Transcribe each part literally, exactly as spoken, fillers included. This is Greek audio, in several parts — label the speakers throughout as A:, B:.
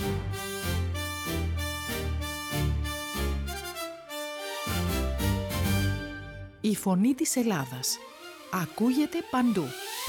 A: Η φωνή της Ελλάδας ακούγεται παντού.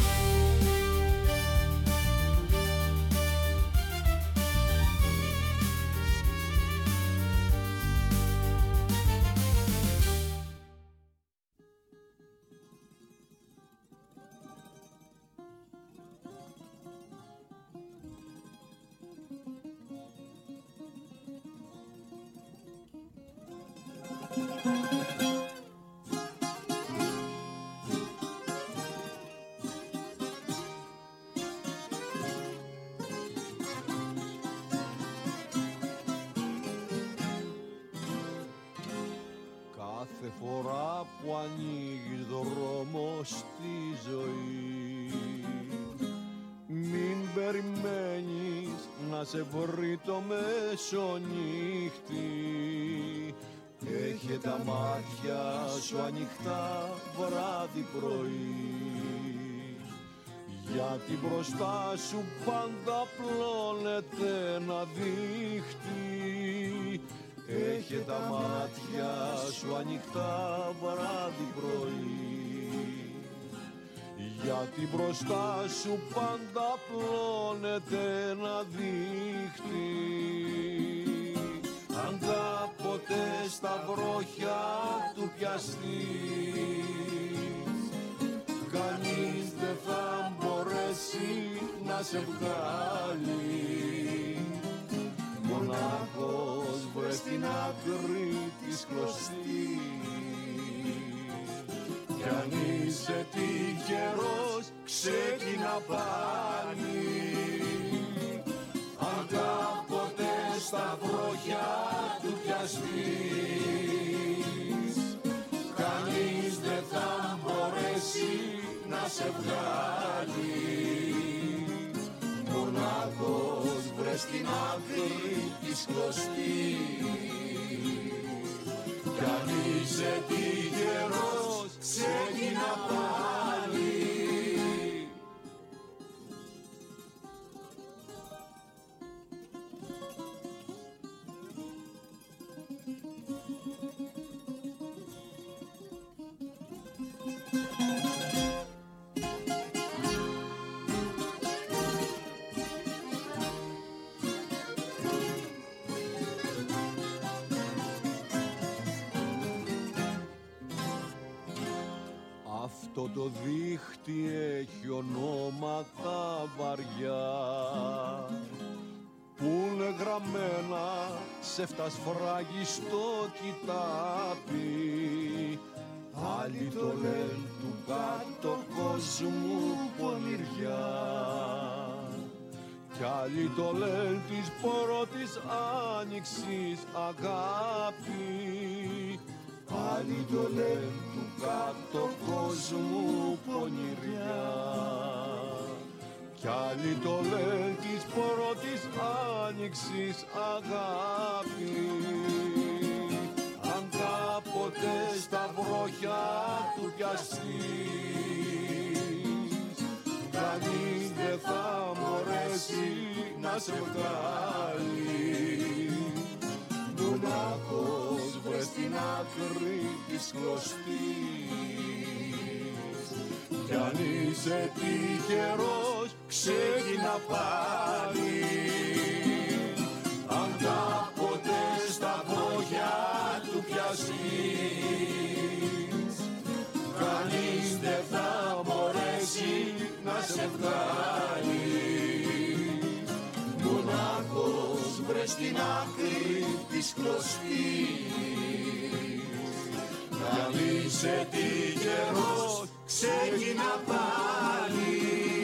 B: Κάθε φορά που ανοίγεις δρόμο στη ζωή, μην περιμένεις να σε βρει το μεσονύχτη. Έχε τα μάτια σου ανοιχτά βράδυ πρωί, γιατί μπροστά σου πάντα πλώνεται ένα δίχτυ. Έχε τα μάτια σου ανοιχτά βράδυ πρωί, γιατί μπροστά σου πάντα πλώνεται ένα δίχτυ. Αν κάποτε στα βρόχια του πιαστείς, κανείς δεν θα μπορέσει να σε βγάλει. Μονάχος βρες την άκρη της κλωστής, κι αν είσαι τυχερός ξεκινά πάλι. Αν κάποτε στα βρόχια του πιαστείς, κανείς δεν θα μπορέσει να σε βγάλει. Μονάχος βρες την άκρη της κλωστής, κι αν είσαι τυχερός ξεκινά πάλι. Αυτό το δίχτυ έχει ονόματα βαριά που είναι γραμμένα σε φτασφράγιστο κοιτάπι. Άλλοι το λένε του κάτω κόσμου πονηριά, κι άλλοι το λένε της πρώτης άνοιξης αγάπη. Άλλοι το λένε του κάτω κόσμου πονηριά, κι άλλοι το λένε της πρώτης άνοιξης αγάπη. Αν κάποτε στα βρόχια του πιαστείς, κανείς δεν θα μπορέσει να σε βγάλει. Μονάχος βρες την άκρη της κλωστής, κι αν είσαι τυχερός ξεκινά πάλι. Αν κάποτε στα βρόχια του πιαστείς, κανείς δεν θα μπορέσει να σε βγάλει. Μονάχος βρες την άκρη της κλωστής, κι αν είσαι τυχερός ξεκινά πάλι.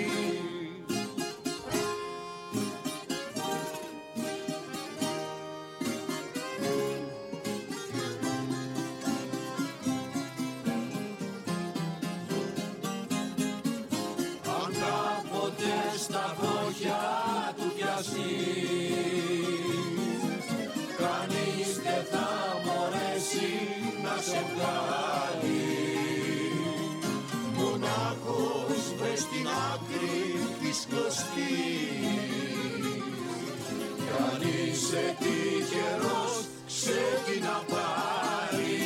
B: Αν κάποτε στα βρόχια του πιαστείς, κανείς δεν θα μπορέσει να σε βγάλει. Μονάχος βρες την άκρη της κλωστής, κι αν είσαι τυχερός, ξεκινά πάλι.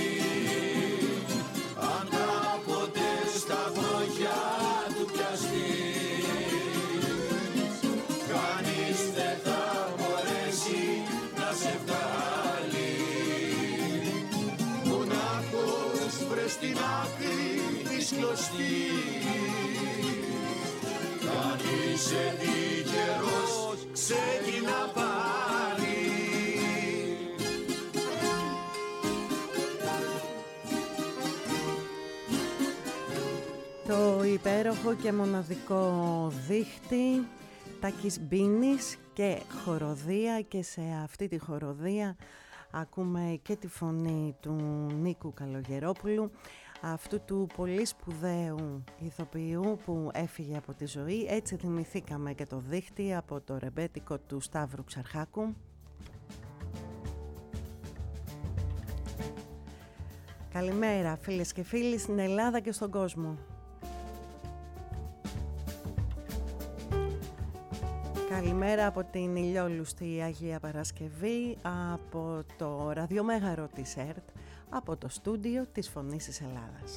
B: Αν κάποτε στα βροχιά του πιαστείς, κανείς δεν θα μπορέσει να σε βγάλει. Μονάχος βρες την άκρη της κλωστής. Αν είσαι τυχερός, ξεκινά πάλι.
C: Το υπέροχο και μοναδικό δίχτυ Τάκης Μπίνης και χοροδία, και σε αυτή τη χοροδία ακούμε και τη φωνή του Νίκου Καλογερόπουλου, αυτού του πολύ σπουδαίου ηθοποιού που έφυγε από τη ζωή. Έτσι θυμηθήκαμε και το δίχτυ από το ρεμπέτικο του Σταύρου Ξαρχάκου. Καλημέρα φίλες και φίλοι στην Ελλάδα και στον κόσμο. Καλημέρα από την ηλιόλουστη Αγία Παρασκευή, από το ραδιομέγαρο της ΕΡΤ, από το στούντιο της Φωνής της Ελλάδας.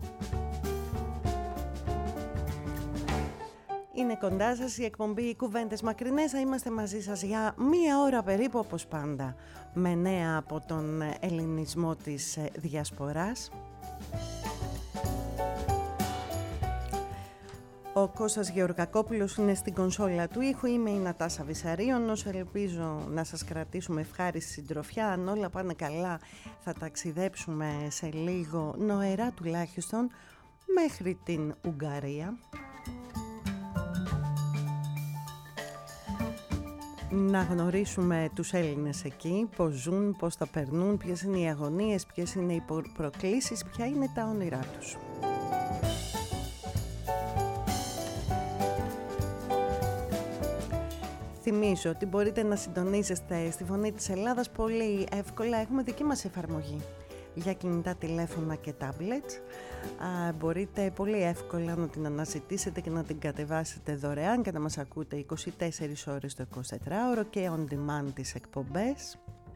C: Είναι κοντά σας η εκπομπή Κουβέντες Μακρινές. Θα είμαστε μαζί σας για μία ώρα περίπου, όπως πάντα, με νέα από τον ελληνισμό της διασποράς. Ο Κώστας Γεωργακόπουλος είναι στην κονσόλα του ήχου. Είμαι η Νατάσα Βυσαρίωνος. Ελπίζω να σας κρατήσουμε ευχάριστη συντροφιά. Αν όλα πάνε καλά, θα ταξιδέψουμε σε λίγο, νοερά τουλάχιστον, μέχρι την Ουγγαρία. Να γνωρίσουμε τους Έλληνες εκεί, πώς ζουν, πώς τα περνούν, ποιες είναι οι αγωνίες, ποιες είναι οι προκλήσεις, ποια είναι τα όνειρά τους. Θυμίζω ότι μπορείτε να συντονίζεστε στη Φωνή της Ελλάδας πολύ εύκολα. Έχουμε δική μας εφαρμογή για κινητά τηλέφωνα και τάμπλετ. Μπορείτε πολύ εύκολα να την αναζητήσετε και να την κατεβάσετε δωρεάν και να μας ακούτε είκοσι τέσσερις ώρες το εικοσιτετράωρο και on demand τις εκπομπές.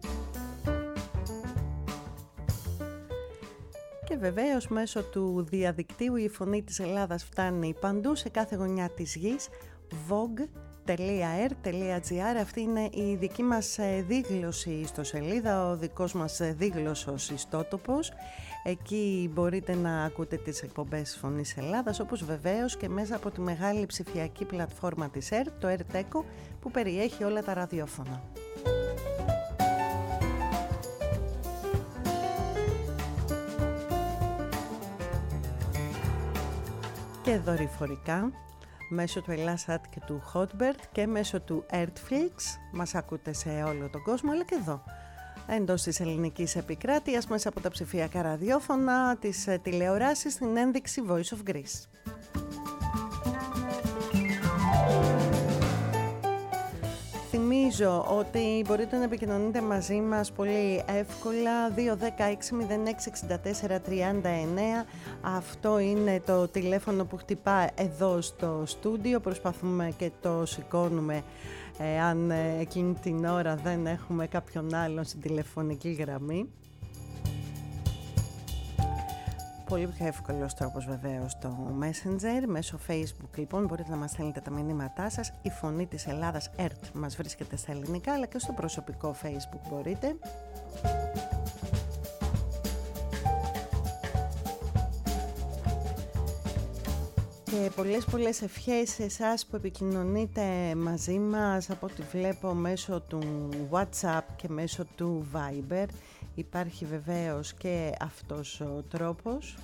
C: Και βεβαίως μέσω του διαδικτύου η Φωνή της Ελλάδας φτάνει παντού, σε κάθε γωνιά της γης. vogue τελεία air τελεία gr, αυτή είναι η δική μας δίγλωση ιστοσελίδα, ο δικός μας δίγλωσος ιστότοπος. Εκεί μπορείτε να ακούτε τις εκπομπές Φωνής Ελλάδας, όπως βεβαίως και μέσα από τη μεγάλη ψηφιακή πλατφόρμα της ΕΡΤ, το ΕΡΤ-ΕΚΟ, που περιέχει όλα τα ραδιόφωνα. Και δορυφορικά μέσω του Ελλάσσατ και του Hotbird και μέσω του Earthflix μας ακούτε σε όλο τον κόσμο, αλλά και εδώ εντός της ελληνικής επικράτειας μέσα από τα ψηφιακά ραδιόφωνα, τις τηλεοράσεις, στην ένδειξη Voice of Greece. Θυμίζω ότι μπορείτε να επικοινωνείτε μαζί μας πολύ εύκολα. Δύο ένα έξι μηδέν έξι εξήντα τέσσερα τριάντα εννέα. Αυτό είναι το τηλέφωνο που χτυπά εδώ στο στούντιο. Προσπαθούμε και το σηκώνουμε ε, αν ε, εκείνη την ώρα δεν έχουμε κάποιον άλλον στην τηλεφωνική γραμμή. Πολύ πιο εύκολος τρόπος βεβαίως το Messenger, μέσω Facebook λοιπόν μπορείτε να μας στέλνετε τα μηνύματά σας. Η Φωνή της Ελλάδας ΕΡΤ μας βρίσκεται στα ελληνικά, αλλά και στο προσωπικό Facebook μπορείτε. Και πολλές πολλές ευχές σε εσάς που επικοινωνείτε μαζί μας, από ό,τι βλέπω μέσω του WhatsApp και μέσω του Viber. Υπάρχει βεβαίως και αυτός ο τρόπος.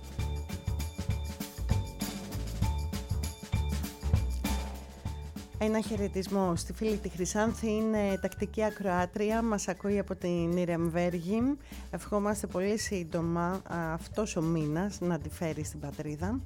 C: Ένα χαιρετισμό στη φίλη τη Χρυσάνθη, είναι τακτική ακροάτρια, μας ακούει από την Νιρεμβέργη. Ευχόμαστε πολύ σύντομα αυτός ο μήνας να τη φέρει στην πατρίδα.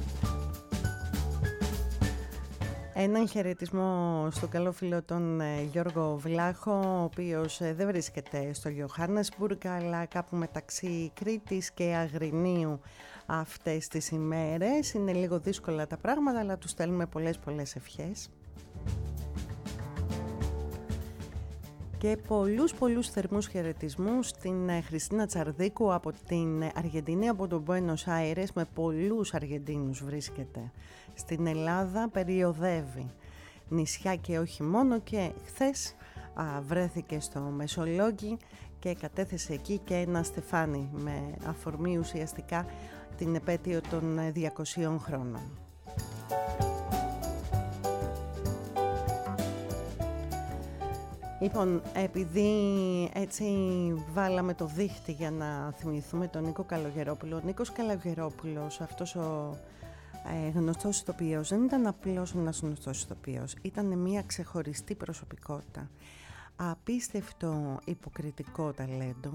C: Έναν χαιρετισμό στον καλό φίλο τον Γιώργο Βλάχο, ο οποίος δεν βρίσκεται στο Johannesburg, αλλά κάπου μεταξύ Κρήτης και Αγρινίου αυτές τις ημέρες. Είναι λίγο δύσκολα τα πράγματα, αλλά του στέλνουμε πολλές πολλές ευχές. Και πολλούς πολλούς θερμούς χαιρετισμούς στην Χριστίνα Τσαρδίκου από την Αργεντινή, από τον Μπουένος Άιρες, με πολλούς Αργεντίνους βρίσκεται στην Ελλάδα, περιοδεύει νησιά και όχι μόνο, και χθες α, βρέθηκε στο Μεσολόγγι και κατέθεσε εκεί και ένα στεφάνι με αφορμή ουσιαστικά την επέτειο των διακοσίων χρόνων. Λοιπόν, επειδή έτσι βάλαμε το δίχτυ για να θυμηθούμε τον Νίκο Καλογερόπουλο, ο Νίκος Καλογερόπουλος, αυτός ο ε, γνωστός ηθοποιός, δεν ήταν απλώς ένας γνωστός ηθοποιός, ήταν μια ξεχωριστή προσωπικότητα, απίστευτο υποκριτικό ταλέντο,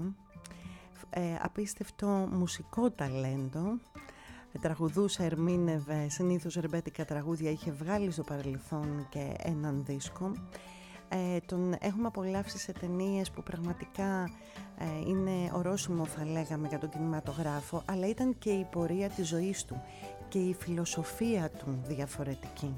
C: ε, απίστευτο μουσικό ταλέντο, τραγουδούσε, ερμήνευε συνήθως ρεμπέτικα τραγούδια, είχε βγάλει στο παρελθόν και έναν δίσκο. Ε, τον έχουμε απολαύσει σε ταινίες που πραγματικά ε, είναι ορόσημο, θα λέγαμε, για τον κινηματογράφο, αλλά ήταν και η πορεία της ζωής του και η φιλοσοφία του διαφορετική.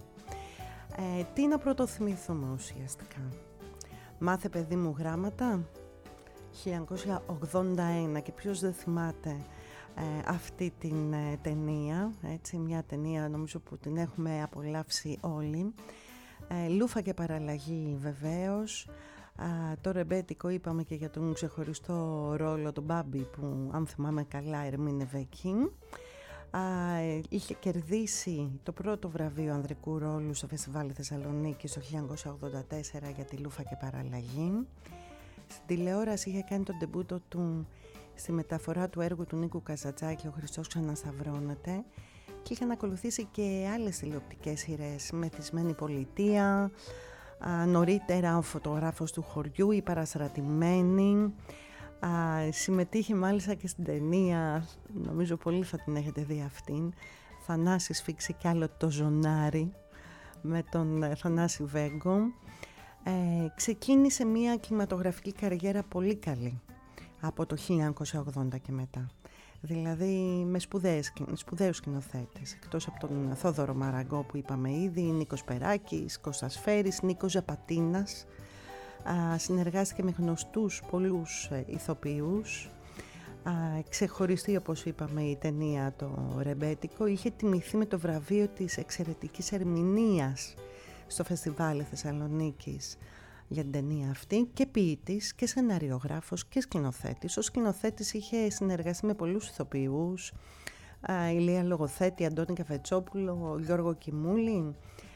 C: Ε, τι να πρωτοθυμηθούμε ουσιαστικά? Μάθε παιδί μου γράμματα, χίλια εννιακόσια ογδόντα ένα, και ποιος δεν θυμάται ε, αυτή την ε, ταινία, έτσι, μια ταινία νομίζω που την έχουμε απολαύσει όλοι. Ε, Λούφα και παραλλαγή βεβαίως. Α, το ρεμπέτικο είπαμε και για τον ξεχωριστό ρόλο, τον Μπάμπη, που αν θυμάμαι καλά ερμήνευε εκεί. Α, είχε κερδίσει το πρώτο βραβείο ανδρικού ρόλου στο Φεστιβάλ Θεσσαλονίκης το χίλια εννιακόσια ογδόντα τέσσερα για τη Λούφα και παραλλαγή. Στην τηλεόραση είχε κάνει τον ντεμπούτο του στη μεταφορά του έργου του Νίκου Καζατζάκη, «Ο Χριστός ξανασταυρώνεται», και είχαν ακολουθήσει και άλλες τηλεοπτικές σειρές, «Μεθυσμένη πολιτεία», α, νωρίτερα «Ο φωτογράφος του χωριού», «Η παραστρατημένη». Α, συμμετείχε μάλιστα και στην ταινία, νομίζω πολύ θα την έχετε δει αυτήν, Θανάση Σφίξη κι άλλο το ζωνάρι, με τον Θανάση Βέγκο. Ε, ξεκίνησε μια κινηματογραφική καριέρα πολύ καλή από το χίλια εννιακόσια ογδόντα και μετά. Δηλαδή με σπουδαίες, σπουδαίους σκηνοθέτες, εκτός από τον Θόδωρο Μαραγκό που είπαμε ήδη, Νίκος Περάκης, Κώστας Φέρης, Νίκος Ζαπατίνας. Α, συνεργάστηκε με γνωστούς πολλούς ε, ηθοποιούς. Α, ξεχωριστή, όπως είπαμε, η ταινία το ρεμπέτικο. Είχε τιμηθεί με το βραβείο της εξαιρετικής ερμηνείας στο Φεστιβάλ Θεσσαλονίκης για την ταινία αυτή, και ποιητής και σεναριογράφος και σκηνοθέτης. Ο σκηνοθέτης είχε συνεργαστεί με πολλούς ηθοποιούς, α, Ηλία Λογοθέτη, Αντώνη Καφετσόπουλο, Γιώργο Κιμούλη.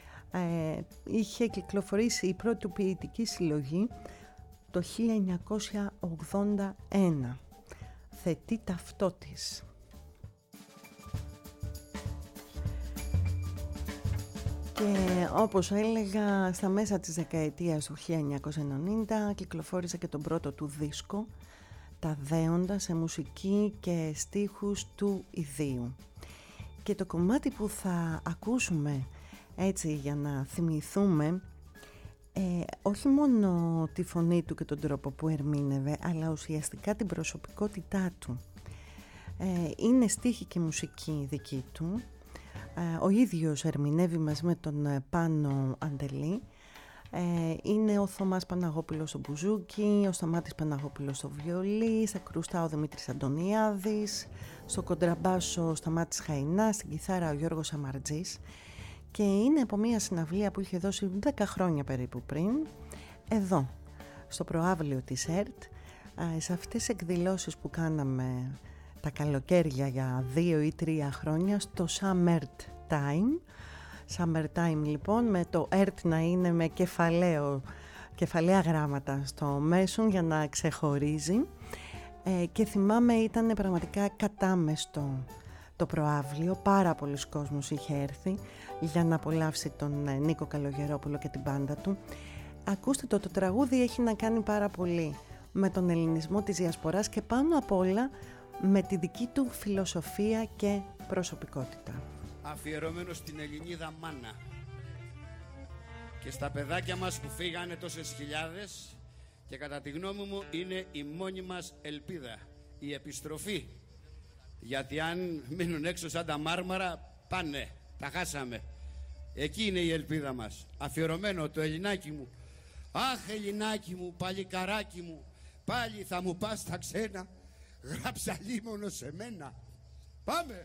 C: Ε, είχε κυκλοφορήσει η πρώτη του ποιητική συλλογή το χίλια εννιακόσια ογδόντα ένα, «Θετή ταυτότης». Και όπως έλεγα, στα μέσα της δεκαετίας του χίλια εννιακόσια ενενήντα κυκλοφόρησε και τον πρώτο του δίσκο, «Τα Δέοντα», σε μουσική και στίχους του ιδίου. Και το κομμάτι που θα ακούσουμε έτσι για να θυμηθούμε, ε, όχι μόνο τη φωνή του και τον τρόπο που ερμήνευε, αλλά ουσιαστικά την προσωπικότητά του. Ε, είναι στίχη και μουσική δική του. Ο ίδιος ερμηνεύει μαζί με τον Πάνο Αντελή. Είναι ο Θωμάς Παναγόπουλος στο μπουζούκι, ο Σταμάτης Παναγόπουλος στο βιολί, στα κρουστά ο Δημήτρης Αντωνιάδης, στο κοντραμπάσο ο Σταμάτης Χαϊνάς, στην κιθάρα ο Γιώργος Αμαρτζής. Και είναι από μια συναυλία που είχε δώσει δέκα χρόνια περίπου πριν, εδώ, στο προαύλιο της ΕΡΤ, σε αυτές τις εκδηλώσεις που κάναμε τα καλοκαίρια για δύο ή τρία χρόνια, στο Summer Time. Summer Time λοιπόν, με το ΕΡΤ να είναι με κεφαλαίο, κεφαλαία γράμματα στο μέσον για να ξεχωρίζει. Ε, και θυμάμαι ήταν πραγματικά κατάμεστο το προαύλιο, πάρα πολλοί κόσμος είχε έρθει για να απολαύσει τον Νίκο Καλογερόπουλο και την μπάντα του. Ακούστε το, το τραγούδι έχει να κάνει πάρα πολύ με τον ελληνισμό της διασποράς και πάνω απ' όλα με τη δική του φιλοσοφία και προσωπικότητα.
D: Αφιερωμένο στην Ελληνίδα μάνα και στα παιδάκια μας που φύγανε τόσες χιλιάδες, και κατά τη γνώμη μου είναι η μόνη μας ελπίδα, η επιστροφή. Γιατί αν μείνουν έξω σαν τα μάρμαρα, πάνε, τα χάσαμε. Εκεί είναι η ελπίδα μας. Αφιερωμένο το Ελληνάκι μου, Αχ, Ελληνάκι μου, παλικαράκι μου, πάλι θα μου πας στα ξένα, γράψα λίμωνο σε μένα. Πάμε!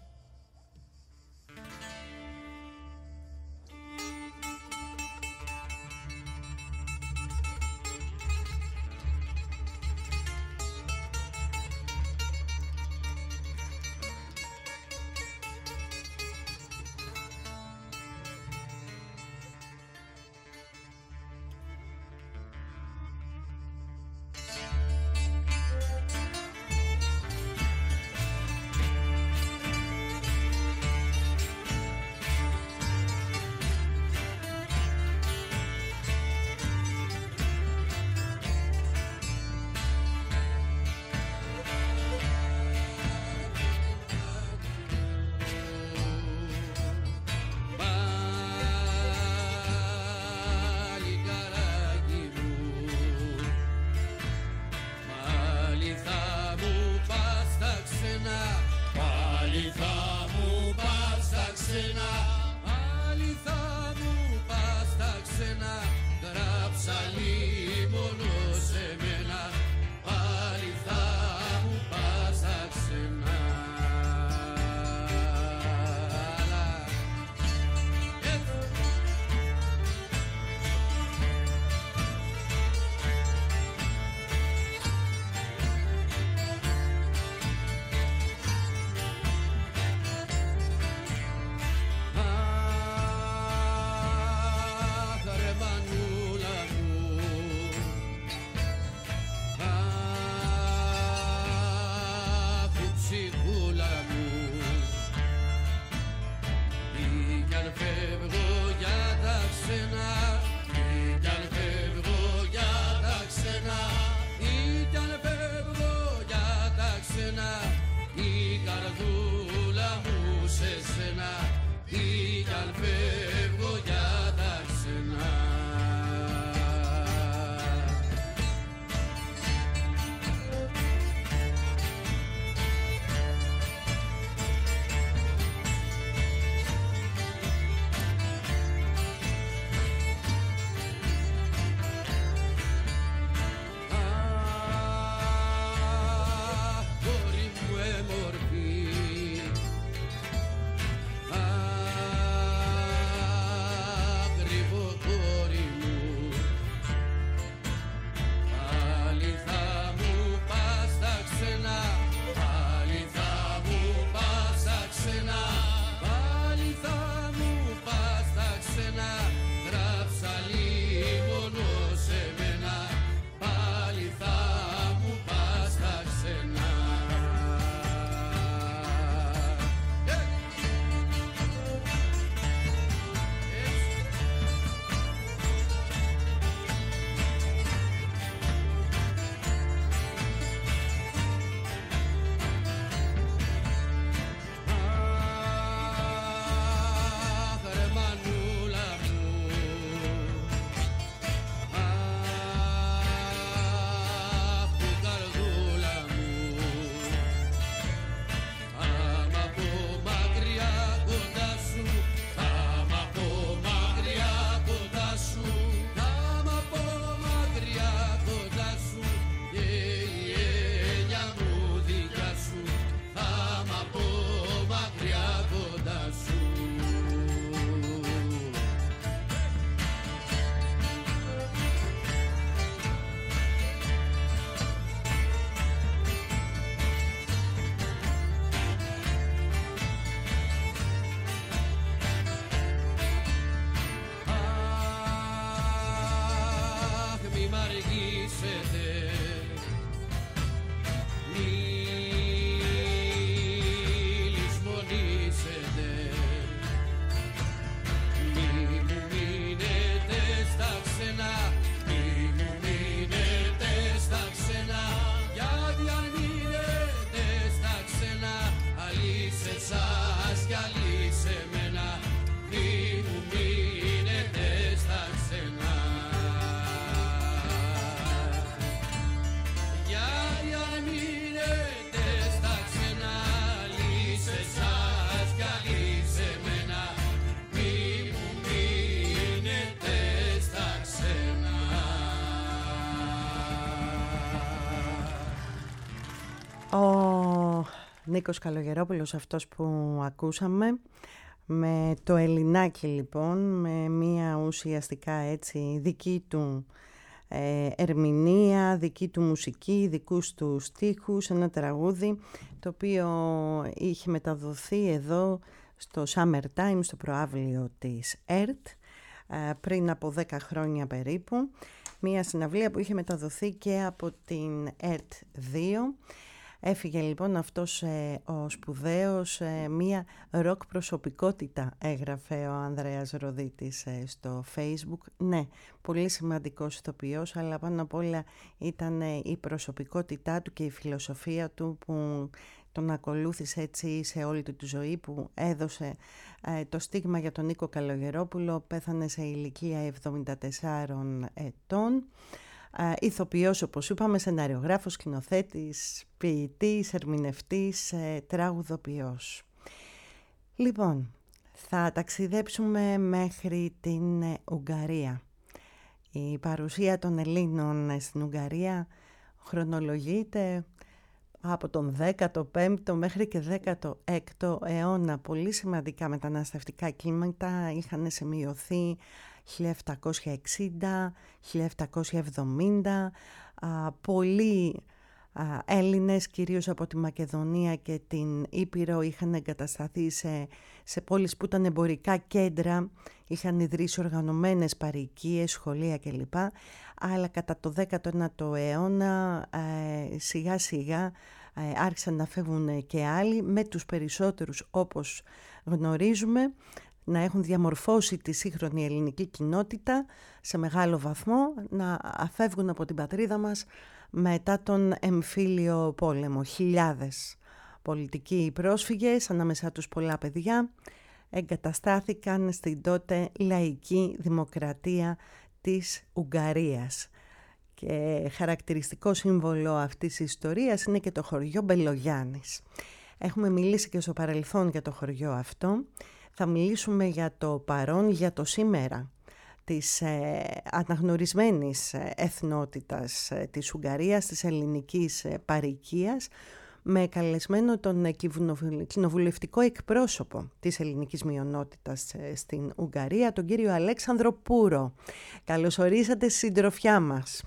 C: Νίκος Καλογερόπουλος αυτός που ακούσαμε, με το Ελληνάκι λοιπόν, με μια ουσιαστικά έτσι δική του ε, ερμηνεία, δική του μουσική, δικούς του στίχους, ένα τραγούδι το οποίο είχε μεταδοθεί εδώ στο Summertime, στο προαύλιο της ΕΡΤ, ε, πριν από δέκα χρόνια περίπου, μια συναυλία που είχε μεταδοθεί και από την ΕΡΤ δύο. Έφυγε λοιπόν αυτός ε, ο σπουδαίος, ε, μία ροκ προσωπικότητα, έγραφε ο Ανδρέας Ροδίτης ε, στο Facebook. Ναι, πολύ σημαντικός ηθοποιός, αλλά πάνω απ' όλα ήταν ε, η προσωπικότητά του και η φιλοσοφία του που τον ακολούθησε έτσι σε όλη του τη ζωή, που έδωσε ε, το στίγμα για τον Νίκο Καλογερόπουλο. Πέθανε σε ηλικία εβδομήντα τεσσάρων ετών. Uh, ηθοποιός, όπως είπαμε, σεναριογράφος, σκηνοθέτης, ποιητής, ερμηνευτής, ε, τραγουδοποιός. Λοιπόν, θα ταξιδέψουμε μέχρι την ε, Ουγγαρία. Η παρουσία των Ελλήνων ε, στην Ουγγαρία χρονολογείται από τον δέκατο πέμπτο μέχρι και δέκατο έκτο αιώνα. Πολύ σημαντικά μεταναστευτικά κύματα είχαν σημειωθεί χίλια επτακόσια εξήντα, χίλια επτακόσια εβδομήντα. Α, πολλοί α, Έλληνες, κυρίως από τη Μακεδονία και την Ήπειρο, είχαν εγκατασταθεί σε, σε πόλεις που ήταν εμπορικά κέντρα, είχαν ιδρύσει οργανωμένες παροικίες, σχολεία κλπ. Αλλά κατά το δέκατο ένατο αιώνα ε, σιγά σιγά ε, άρχισαν να φεύγουν και άλλοι, με τους περισσότερους, όπως γνωρίζουμε, να έχουν διαμορφώσει τη σύγχρονη ελληνική κοινότητα σε μεγάλο βαθμό, να αφεύγουν από την πατρίδα μας μετά τον εμφύλιο πόλεμο. Χιλιάδες πολιτικοί πρόσφυγες, ανάμεσά τους πολλά παιδιά, εγκαταστάθηκαν στην τότε λαϊκή δημοκρατία της Ουγγαρίας. Και χαρακτηριστικό σύμβολο αυτής της ιστορίας είναι και το χωριό Μπελογιάννης. Έχουμε μιλήσει και στο παρελθόν για το χωριό αυτό. Θα μιλήσουμε για το παρόν, για το σήμερα της ε, αναγνωρισμένης εθνότητας ε, της Ουγγαρίας, της ελληνικής ε, παροικίας, με καλεσμένο τον κοινοβουλευτικό εκπρόσωπο της ελληνικής μειονότητας ε, στην Ουγγαρία, τον κύριο Αλέξανδρο Πούρο. Καλώς ορίσατε στη συντροφιά μας.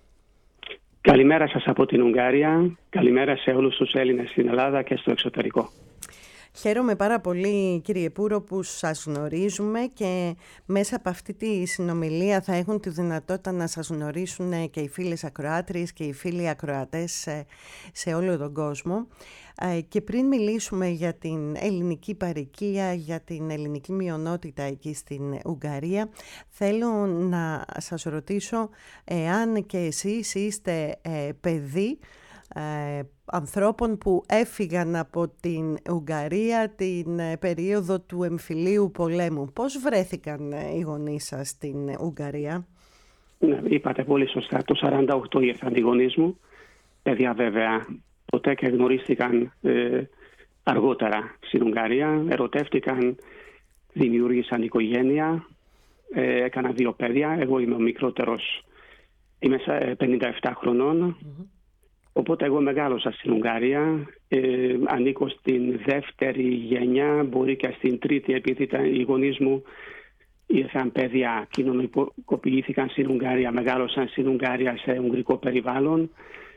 E: Καλημέρα σας από την Ουγγαρία, καλημέρα σε όλους τους Έλληνες στην Ελλάδα και στο εξωτερικό.
C: Χαίρομαι πάρα πολύ, κύριε Πούρο, που σας γνωρίζουμε και μέσα από αυτή τη συνομιλία θα έχουν τη δυνατότητα να σας γνωρίσουν και οι φίλες ακροάτριες και οι φίλοι ακροατές σε όλο τον κόσμο. Και πριν μιλήσουμε για την ελληνική παροικία, για την ελληνική μειονότητα εκεί στην Ουγγαρία, θέλω να σας ρωτήσω εάν και εσείς είστε παιδί Ε, ανθρώπων που έφυγαν από την Ουγγαρία την ε, περίοδο του εμφυλίου πολέμου. Πώς βρέθηκαν ε, οι γονείς σας στην ε, Ουγγαρία?
E: Ναι, είπατε πολύ σωστά. Το σαράντα οκτώ ήρθαν οι γονείς μου. Παιδιά βέβαια ποτέ και γνωρίστηκαν ε, αργότερα στην Ουγγαρία. Ερωτεύτηκαν, δημιούργησαν οικογένεια, ε, έκαναν δύο παιδιά. Εγώ είμαι ο μικρότερος, είμαι πενήντα επτά χρονών. Mm-hmm. Οπότε εγώ μεγάλωσα στην Ουγγαρία, ε, ανήκω στην δεύτερη γενιά, μπορεί και στην τρίτη, επειδή ήταν οι γονείς μου ήρθαν παιδιά, κοινωνικοποιήθηκαν στην Ουγγαρία, μεγάλωσαν στην Ουγγαρία σε ουγγρικό περιβάλλον.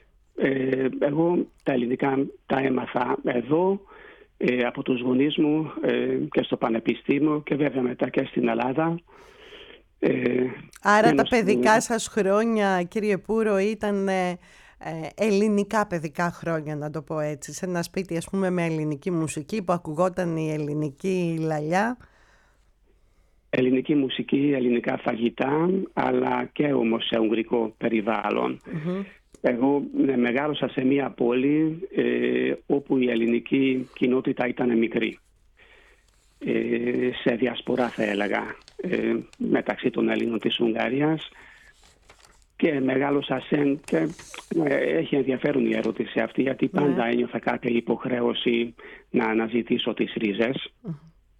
E: Ε, εγώ τα ελληνικά τα έμαθα εδώ, ε, από τους γονείς μου ε, και στο πανεπιστήμιο και βέβαια μετά και στην Ελλάδα. Ε,
C: Άρα τα παιδικά σας χρόνια, κύριε Πούρο, ήταν Ε, ελληνικά παιδικά χρόνια, να το πω έτσι, σε ένα σπίτι ας πούμε με ελληνική μουσική που ακουγόταν η ελληνική λαλιά?
E: Ελληνική μουσική, ελληνικά φαγητά, αλλά και όμως σε ουγγρικό περιβάλλον. Mm-hmm. Εγώ ναι, μεγάλωσα σε μια πόλη ε, όπου η ελληνική κοινότητα ήταν μικρή, ε, σε διασπορά θα έλεγα, ε, μεταξύ των Ελλήνων της Ουγγαρίας. Και μεγάλωσα σε, και έχει ενδιαφέρον η ερώτηση αυτή, γιατί πάντα yeah. ένιωθα κάποια υποχρέωση να αναζητήσω τις ρίζες, mm.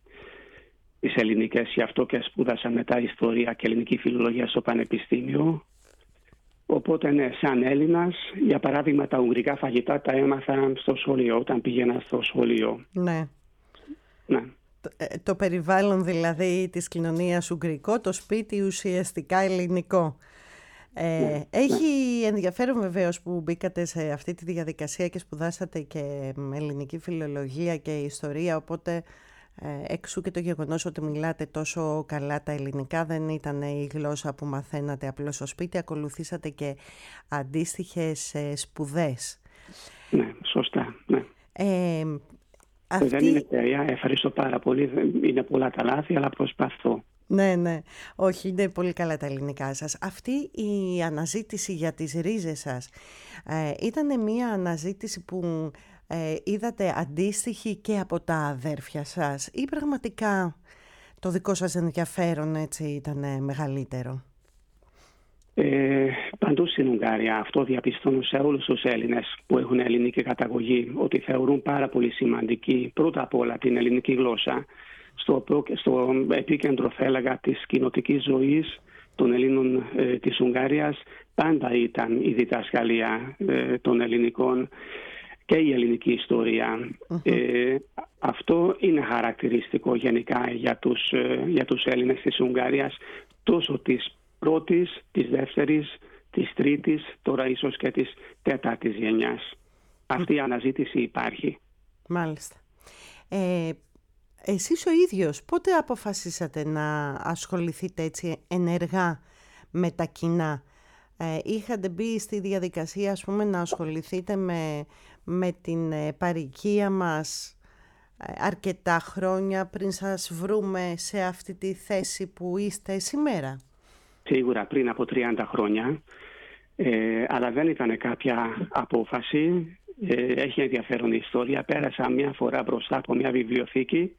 E: τις ελληνικές, γι' αυτό και σπούδασα μετά ιστορία και ελληνική φιλολογία στο πανεπιστήμιο. Οπότε, ναι, σαν Έλληνας, για παράδειγμα, τα ουγγρικά φαγητά τα έμαθα στο σχολείο, όταν πήγαινα στο σχολείο.
C: Ναι.
E: Ναι.
C: Το, το περιβάλλον δηλαδή της κοινωνίας ουγγρικό, το σπίτι ουσιαστικά ελληνικό. Ε,
E: ναι,
C: έχει
E: ναι.
C: ενδιαφέρον βεβαίως που μπήκατε σε αυτή τη διαδικασία και σπουδάσατε και ελληνική φιλολογία και ιστορία, οπότε ε, εξού και το γεγονός ότι μιλάτε τόσο καλά τα ελληνικά. Δεν ήταν η γλώσσα που μαθαίνατε απλώς στο σπίτι, ακολουθήσατε και αντίστοιχες ε, σπουδές.
E: Ναι, σωστά, ναι.
C: Ε, αυτή...
E: Δεν είναι τέλεια, ευχαριστώ πάρα πολύ, είναι πολλά τα λάθη, αλλά προσπαθώ.
C: Ναι, ναι. Όχι, είναι πολύ καλά τα ελληνικά σας. Αυτή η αναζήτηση για τις ρίζες σας ε, ήταν μια αναζήτηση που ε, είδατε αντίστοιχη και από τα αδέρφια σας ή πραγματικά το δικό σας ενδιαφέρον έτσι ήταν μεγαλύτερο?
E: Ε, παντού στην Ουγγαρία αυτό διαπιστώνω σε όλους τους Έλληνες που έχουν ελληνική καταγωγή, ότι θεωρούν πάρα πολύ σημαντική πρώτα απ' όλα την ελληνική γλώσσα. Στο, στο επίκεντρο, θα έλεγα, της κοινοτικής ζωής των Ελλήνων ε, της Ουγγαρίας πάντα ήταν η διδασκαλία ε, των ελληνικών και η ελληνική ιστορία. Uh-huh. Ε, αυτό είναι χαρακτηριστικό γενικά για τους, ε, για τους Έλληνες της Ουγγαρίας, τόσο της πρώτης, της δεύτερης, της τρίτης, τώρα ίσως και της τέταρτης γενιάς. Αυτή η αναζήτηση υπάρχει.
C: Μάλιστα. Ε, εσείς ο ίδιος πότε αποφασίσατε να ασχοληθείτε έτσι ενεργά με τα κοινά? Ε, είχατε μπει στη διαδικασία, ας πούμε, να ασχοληθείτε με, με την παροικία μας αρκετά χρόνια πριν σας βρούμε σε αυτή τη θέση που είστε σήμερα?
E: Σίγουρα πριν από τριάντα χρόνια, ε, αλλά δεν ήταν κάποια απόφαση. Ε, έχει ενδιαφέρον η ιστορία. Πέρασα μια φορά μπροστά από μια βιβλιοθήκη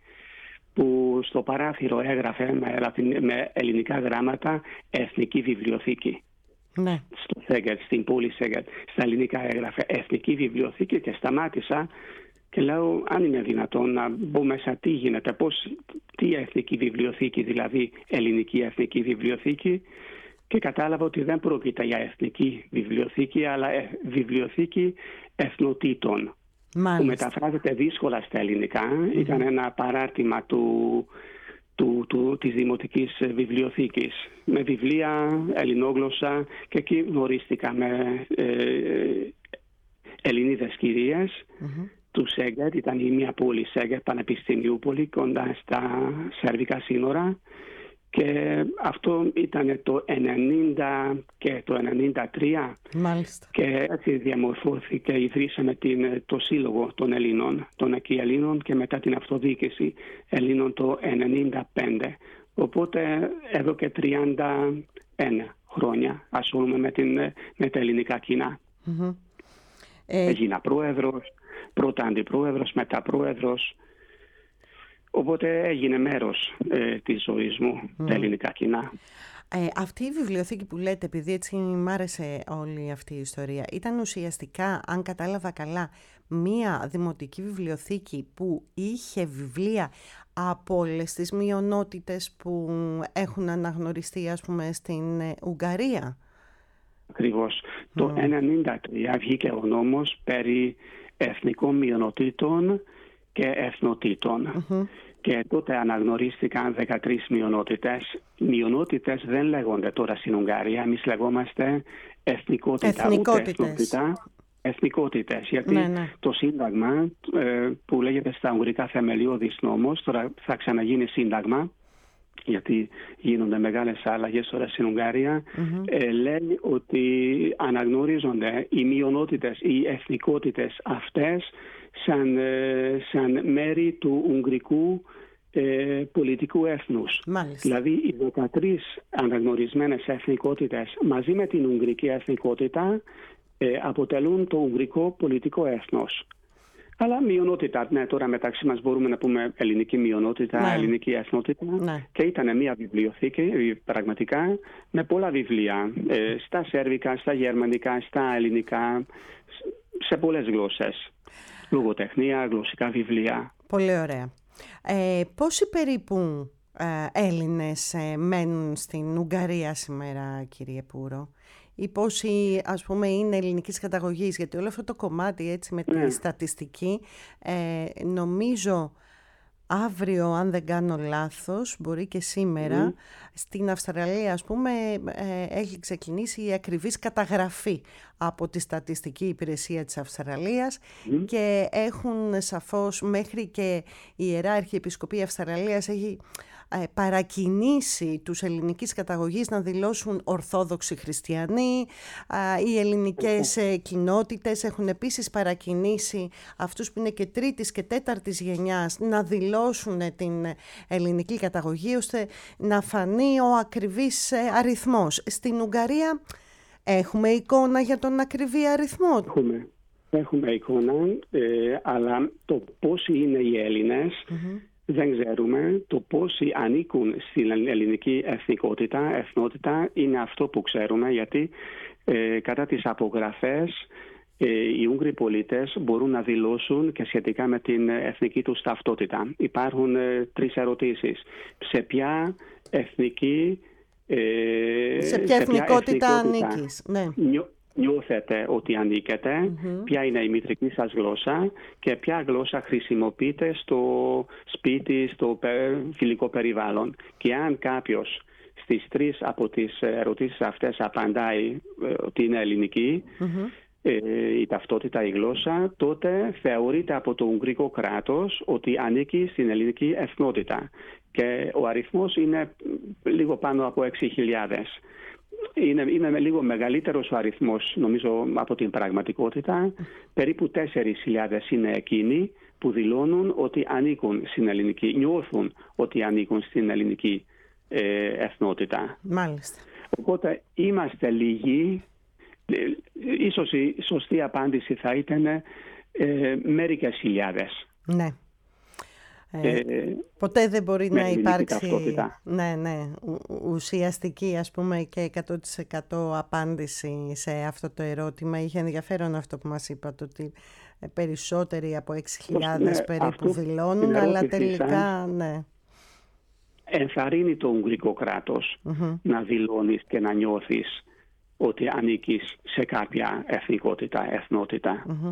E: που στο παράθυρο έγραφε με, με ελληνικά γράμματα Εθνική Βιβλιοθήκη.
C: Ναι.
E: Στο Σέγκερ, στην πόλη Σέγκερ. Στα ελληνικά έγραφε Εθνική Βιβλιοθήκη και σταμάτησα και λέω, αν είναι δυνατόν να μπω μέσα, τι γίνεται, πώς, τι Εθνική Βιβλιοθήκη, δηλαδή Ελληνική Εθνική Βιβλιοθήκη, και κατάλαβα ότι δεν πρόκειται για Εθνική Βιβλιοθήκη, αλλά ε, Βιβλιοθήκη Εθνοτήτων. Μάλιστα. Που μεταφράζεται δύσκολα στα ελληνικά. Mm-hmm. Ήταν ένα παράρτημα του, του, του, της Δημοτικής Βιβλιοθήκης με βιβλία ελληνόγλωσσα, και εκεί γνωρίστηκα με ε, Ελληνίδες κυρίες. Mm-hmm. Του Σέγκερ, ήταν η μία πόλη Σέγκερ, Πανεπιστημιούπολη, κοντά στα σερβικά σύνορα, και αυτό ήταν το ενενήντα και το ενενήντα τρία. Μάλιστα. Και έτσι διαμορφώθηκε, ιδρύσαμε την, το Σύλλογο των Ελλήνων, των εκεί Ελλήνων, και μετά την Αυτοδιοίκηση Ελλήνων το ενενήντα πέντε. Οπότε εδώ και τριάντα ένα χρόνια ασχολούμαι με, την, με τα ελληνικά κοινά. Mm-hmm. Ε... Έγινα πρόεδρος, πρώτα αντιπρόεδρος, μετά πρόεδρος. Οπότε έγινε μέρος ε, της ζωής μου, mm. τα ελληνικά κοινά.
C: Ε, αυτή η βιβλιοθήκη που λέτε, επειδή έτσι μ' άρεσε όλη αυτή η ιστορία, ήταν ουσιαστικά, αν κατάλαβα καλά, μία δημοτική βιβλιοθήκη που είχε βιβλία από όλες τις μειονότητες που έχουν αναγνωριστεί, ας πούμε, στην ε, Ουγγαρία.
E: Ακριβώς. Mm. Το χίλια εννιακόσια ενενήντα τρία βγήκε ο νόμος περί εθνικών μειονοτήτων και εθνοτήτων. Mm-hmm. Και τότε αναγνωρίστηκαν δεκατρείς μειονότητες. Μειονότητες δεν λέγονται τώρα στην Ουγγαρία. Εμείς λεγόμαστε εθνικότητα, ούτε εθνότητα. Εθνικότητες. Γιατί ναι, ναι. το Σύνταγμα ε, που λέγεται στα Ουγγρικά θεμελιώδης νόμος, τώρα θα ξαναγίνει Σύνταγμα, γιατί γίνονται μεγάλες αλλαγές τώρα στην Ουγγαρία, mm-hmm. ε, λέει ότι αναγνωρίζονται οι μειονότητες, οι εθνικότητες αυτές σαν, ε, σαν μέρη του ουγγρικού ε, πολιτικού έθνους. Μάλιστα. Δηλαδή οι δεκατρείς αναγνωρισμένες εθνικότητες μαζί με την ουγγρική εθνικότητα ε, αποτελούν το ουγγρικό πολιτικό έθνος. Αλλά μειονότητα, ναι, τώρα μεταξύ μας μπορούμε να πούμε ελληνική μειονότητα, ναι. ελληνική εθνότητα. Ναι. Και ήταν μια βιβλιοθήκη πραγματικά με πολλά βιβλία, ε, στα σέρβικα, στα γερμανικά, στα ελληνικά, σε πολλές γλώσσες. Λογοτεχνία, γλωσσικά βιβλία.
C: Πολύ ωραία. Ε, πόσοι περίπου ε, Έλληνες ε, μένουν στην Ουγγαρία σήμερα, κύριε Πούρο? ή πόσοι ας πούμε είναι ελληνικής καταγωγής, γιατί όλο αυτό το κομμάτι έτσι με
E: Ναι.
C: τη στατιστική ε, νομίζω αύριο, αν δεν κάνω λάθος, μπορεί και σήμερα, mm. στην Αυστραλία ας πούμε ε, έχει ξεκινήσει η ακριβής καταγραφή από τη Στατιστική Υπηρεσία της Αυστραλίας mm. και έχουν σαφώς μέχρι και η Ιερά Αρχιεπισκοπή Αυστραλίας έχει ε, παρακινήσει τους ελληνικής καταγωγής να δηλώσουν Ορθόδοξοι Χριστιανοί. Ε, οι ελληνικές ε, κοινότητες έχουν επίσης παρακινήσει αυτούς που είναι και τρίτης και τέταρτης γενιάς να δηλώσουν την ελληνική καταγωγή ώστε να φανεί ο ακριβής αριθμός. Στην Ουγγαρία έχουμε εικόνα για τον ακριβή αριθμό?
E: Έχουμε, έχουμε εικόνα, ε, αλλά το πόσοι είναι οι Έλληνες mm-hmm. δεν ξέρουμε. Το πόσοι ανήκουν στην ελληνική εθνικότητα, εθνότητα είναι αυτό που ξέρουμε, γιατί ε, κατά τις απογραφές οι Ούγγροι πολίτες μπορούν να δηλώσουν και σχετικά με την εθνική τους ταυτότητα. Υπάρχουν ε, τρεις ερωτήσεις. Σε ποια εθνική ε,
C: σε ποια σε εθνικότητα ανήκεις? Ναι.
E: Νιώ, νιώθετε ότι ανήκετε, mm-hmm. ποια είναι η μητρική σας γλώσσα και ποια γλώσσα χρησιμοποιείτε στο σπίτι, στο φιλικό περιβάλλον. Και αν κάποιος στις τρεις από τις ερωτήσεις αυτές απαντάει ε, ότι είναι ελληνική, mm-hmm. η ταυτότητα, η γλώσσα, τότε θεωρείται από το Ουγγρικό κράτος ότι ανήκει στην ελληνική εθνότητα. Και ο αριθμός είναι λίγο πάνω από έξι χιλιάδες. Είναι, είναι λίγο μεγαλύτερος ο αριθμός, νομίζω, από την πραγματικότητα. Περίπου τέσσερις χιλιάδες είναι εκείνοι που δηλώνουν ότι ανήκουν στην ελληνική, νιώθουν ότι ανήκουν στην ελληνική ε, εθνότητα.
C: Μάλιστα.
E: Οπότε είμαστε λίγοι. Ίσως η σωστή απάντηση θα ήταν ε, μερικές χιλιάδες.
C: Ναι. Ε, ε, ποτέ δεν μπορεί να υπάρξει ναι, ναι, ουσιαστική ας πούμε και εκατό τοις εκατό απάντηση σε αυτό το ερώτημα. Είχε ενδιαφέρον αυτό που μας είπατε, ότι περισσότεροι από έξι χιλιάδες ναι, περίπου δηλώνουν, αλλά τελικά ναι.
E: Ενθαρρύνει το Ουγγρικό κράτος mm-hmm. να δηλώνεις και να νιώθεις ότι ανήκεις σε κάποια εθνικότητα, εθνότητα.
C: Mm-hmm.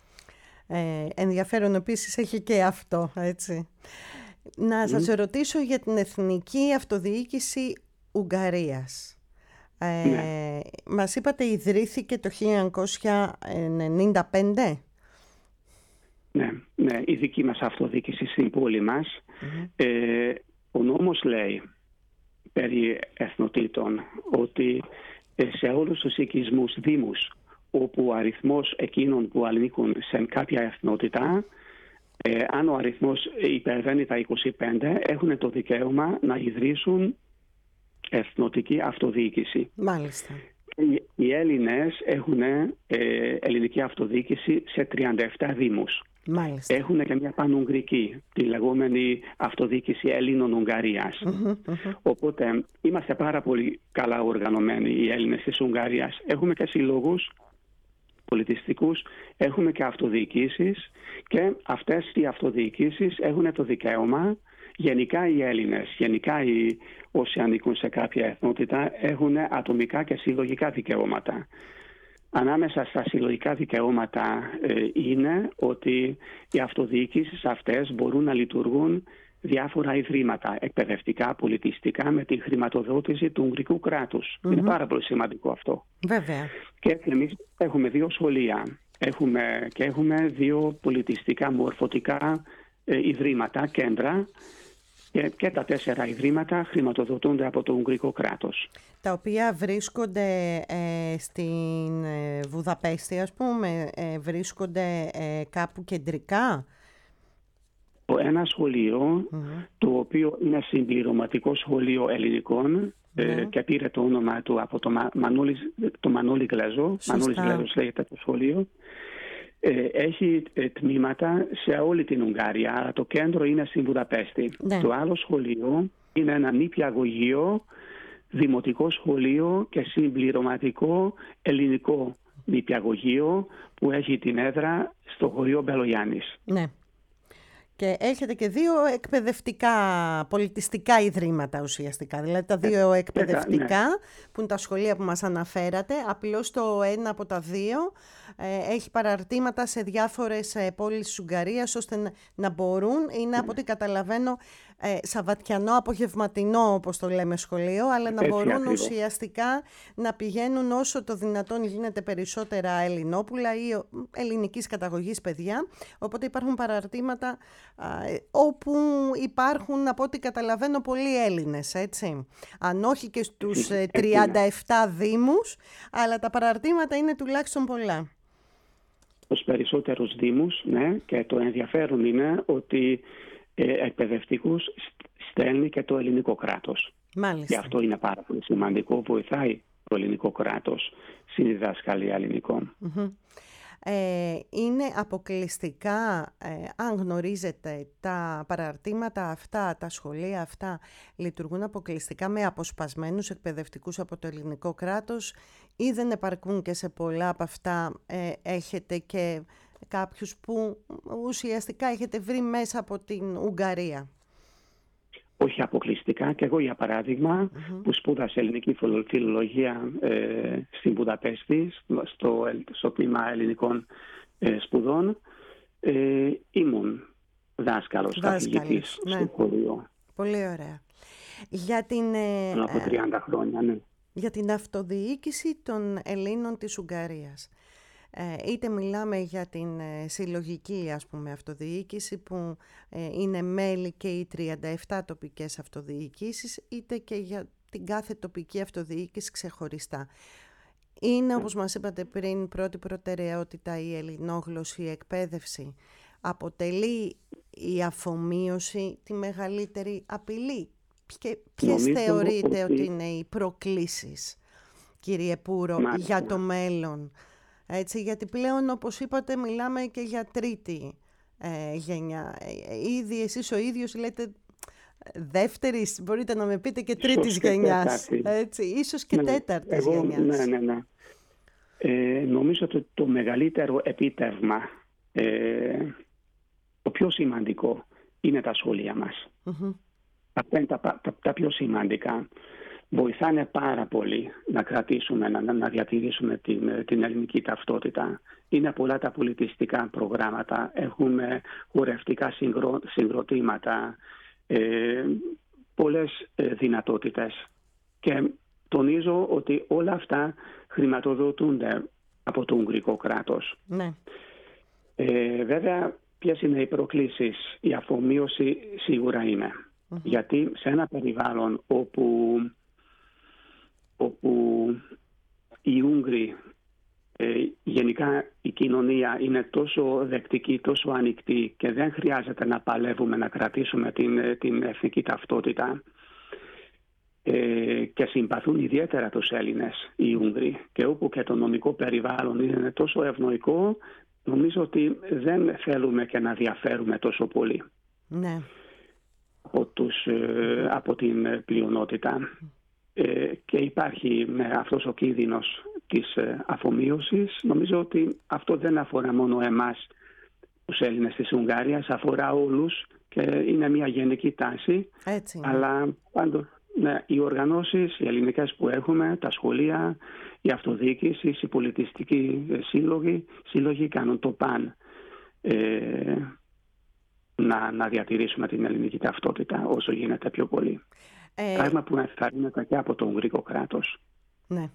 C: Ε, ενδιαφέρον επίσης έχει και αυτό, έτσι. Να mm. σας ρωτήσω για την Εθνική Αυτοδιοίκηση Ουγγαρίας. Ε, ναι. Μας είπατε ιδρύθηκε το χίλια εννιακόσια ενενήντα πέντε.
E: Ναι, ναι, η δική μας αυτοδιοίκηση στην πόλη μας. Mm-hmm. Ε, ο νόμος λέει περί εθνοτήτων ότι σε όλους τους οικισμούς δήμους όπου ο αριθμός εκείνων που ανήκουν σε κάποια εθνότητα, ε, αν ο αριθμός υπερβαίνει τα είκοσι πέντε, έχουν το δικαίωμα να ιδρύσουν εθνοτική αυτοδιοίκηση.
C: Μάλιστα.
E: Οι, οι Έλληνες έχουν ε, ελληνική αυτοδιοίκηση σε τριάντα επτά δήμους.
C: Μάλιστα.
E: Έχουν και μια πανουγγρική, τη λεγόμενη αυτοδιοίκηση Ελλήνων Ουγγαρίας. Mm-hmm, mm-hmm. Οπότε είμαστε πάρα πολύ καλά οργανωμένοι οι Έλληνες της Ουγγαρίας. Έχουμε και συλλόγους πολιτιστικούς, έχουμε και αυτοδιοικήσεις και αυτές οι αυτοδιοικήσεις έχουν το δικαίωμα, γενικά οι Έλληνες, γενικά οι όσοι ανήκουν σε κάποια εθνότητα έχουν ατομικά και συλλογικά δικαιώματα. Ανάμεσα στα συλλογικά δικαιώματα ε, είναι ότι οι αυτοδιοικήσεις αυτές μπορούν να λειτουργούν διάφορα ιδρύματα εκπαιδευτικά, πολιτιστικά με τη χρηματοδότηση του Ουγγρικού κράτους. Mm-hmm. Είναι πάρα πολύ σημαντικό αυτό.
C: Βέβαια.
E: Και εμείς έχουμε δύο σχολεία έχουμε, και έχουμε δύο πολιτιστικά μορφωτικά ε, ιδρύματα, κέντρα και, και τα τέσσερα ιδρύματα χρηματοδοτούνται από το Ουγγρικό κράτος.
C: Τα οποία βρίσκονται ε, στην ε, Βουδαπέστη, ας πούμε, ε, βρίσκονται ε, κάπου κεντρικά.
E: Το ένα σχολείο, mm-hmm. το οποίο είναι συμπληρωματικό σχολείο ελληνικών, mm-hmm. ε, και πήρε το όνομα του από το, Μα, Μανώλη, το Μανώλη Γλαζό, Μανώλης Γλαζός λέγεται το σχολείο, ε, έχει ε, τμήματα σε όλη την Ουγγαρία, αλλά το κέντρο είναι στην Βουδαπέστη. Mm-hmm. Το άλλο σχολείο είναι ένα νηπιαγωγείο, δημοτικό σχολείο και συμπληρωματικό ελληνικό νηπιαγωγείο που έχει την έδρα στο χωριό Μπελογιάννης.
C: Ναι. Και έχετε και δύο εκπαιδευτικά, πολιτιστικά ιδρύματα ουσιαστικά. Δηλαδή τα δύο ε, εκπαιδευτικά, ναι, που είναι τα σχολεία που μας αναφέρατε. Απλώς το ένα από τα δύο ε, έχει παραρτήματα σε διάφορες ε, πόλεις της Ουγγαρίας, ώστε να, να μπορούν, είναι από ό,τι καταλαβαίνω ε, σαββατιανό, απογευματινό όπως το λέμε σχολείο, αλλά να
E: Έτσι,
C: μπορούν
E: ακριβώς.
C: ουσιαστικά να πηγαίνουν όσο το δυνατόν γίνεται περισσότερα ελληνόπουλα ή ελληνικής καταγωγής παιδιά. Οπότε υπάρχουν παραρτήματα όπου υπάρχουν, από ό,τι καταλαβαίνω, πολλοί Έλληνες, έτσι. Αν όχι και στους τριάντα επτά δήμους, αλλά τα παραρτήματα είναι τουλάχιστον πολλά.
E: Στους περισσότερους δήμους, ναι, και το ενδιαφέρον είναι ότι ε, εκπαιδευτικούς στέλνει και το ελληνικό κράτος.
C: Μάλιστα.
E: Και αυτό είναι πάρα πολύ σημαντικό, βοηθάει το ελληνικό κράτος στη διδασκαλία ελληνικών.
C: Mm-hmm. Ε, είναι αποκλειστικά, ε, αν γνωρίζετε, τα παραρτήματα αυτά, τα σχολεία αυτά λειτουργούν αποκλειστικά με αποσπασμένους εκπαιδευτικούς από το ελληνικό κράτος, ή δεν επαρκούν και σε πολλά από αυτά ε, έχετε και κάποιους που ουσιαστικά έχετε βρει μέσα από την Ουγγαρία?
E: Όχι αποκλειστικά. Και εγώ, για παράδειγμα, mm-hmm. που σπούδασα ελληνική φιλολογία ε, στην Βουδαπέστη, στο, στο τμήμα ελληνικών ε, σπουδών, ε, ήμουν δάσκαλος, καθηγητής, ναι, στο χωριό.
C: Πολύ ωραία. Για την, ε,
E: από τριάντα χρόνια, ναι.
C: Για την αυτοδιοίκηση των Ελλήνων της Ουγγαρίας. Είτε μιλάμε για την συλλογική, ας πούμε, αυτοδιοίκηση που είναι μέλη και οι τριάντα επτά τοπικές αυτοδιοικήσεις, είτε και για την κάθε τοπική αυτοδιοίκηση ξεχωριστά. Είναι, όπως μας είπατε πριν, πρώτη προτεραιότητα η ελληνόγλωσση εκπαίδευση. Αποτελεί η αφομοίωση τη μεγαλύτερη απειλή? Και ποιες θεωρείτε ότι... ότι είναι οι προκλήσεις, κύριε Πούρο, Μάλιστα. για το μέλλον? Έτσι, γιατί πλέον, όπως είπατε, μιλάμε και για τρίτη ε, γενιά. Ήδη εσείς ο ίδιος λέτε δεύτερης, μπορείτε να με πείτε και τρίτης και γενιάς. Έτσι, ίσως και ναι, τέταρτης εγώ, γενιάς.
E: Ναι, ναι, ναι. Ε, νομίζω ότι το μεγαλύτερο επίτευγμα, ε, το πιο σημαντικό, είναι τα σχολεία μας. Mm-hmm. Αυτά είναι τα, τα, τα πιο σημαντικά. Βοηθάνε πάρα πολύ να κρατήσουμε, να, να διατηρήσουμε την, την ελληνική ταυτότητα. Είναι πολλά τα πολιτιστικά προγράμματα, έχουμε χορευτικά συγκρο, συγκροτήματα, ε, πολλές ε, δυνατότητες. Και τονίζω ότι όλα αυτά χρηματοδοτούνται από το Ουγγρικό κράτος.
C: Ναι.
E: Ε, βέβαια, ποιες είναι οι προκλήσεις? Η αφομοίωση σίγουρα είναι. Mm-hmm. Γιατί σε ένα περιβάλλον όπου... όπου οι Ούγγροι, ε, γενικά η κοινωνία είναι τόσο δεκτική, τόσο ανοιχτή και δεν χρειάζεται να παλεύουμε να κρατήσουμε την, την εθνική ταυτότητα, ε, και συμπαθούν ιδιαίτερα τους Έλληνες οι Ούγγροι, και όπου και το νομικό περιβάλλον είναι τόσο ευνοϊκό, νομίζω ότι δεν θέλουμε και να διαφέρουμε τόσο πολύ
C: ναι.
E: από, τους, ε, από την πλειονότητα. Ε, και υπάρχει με αυτός ο κίνδυνος της ε, αφομοίωσης. Νομίζω ότι αυτό δεν αφορά μόνο εμάς τους Έλληνες της Ουγγαρίας, αφορά όλους και είναι μια γενική τάση.
C: Έτσι.
E: Αλλά πάντως, ναι, οι οργανώσεις, οι ελληνικές που έχουμε, τα σχολεία, η αυτοδιοίκηση, οι πολιτιστικοί σύλλογοι, σύλλογοι κάνουν το παν ε, να, να διατηρήσουμε την ελληνική ταυτότητα όσο γίνεται πιο πολύ. Ε, Πράγμα που ενθαρρύνεται και από το Ουγγρικό κράτος.
C: Ναι.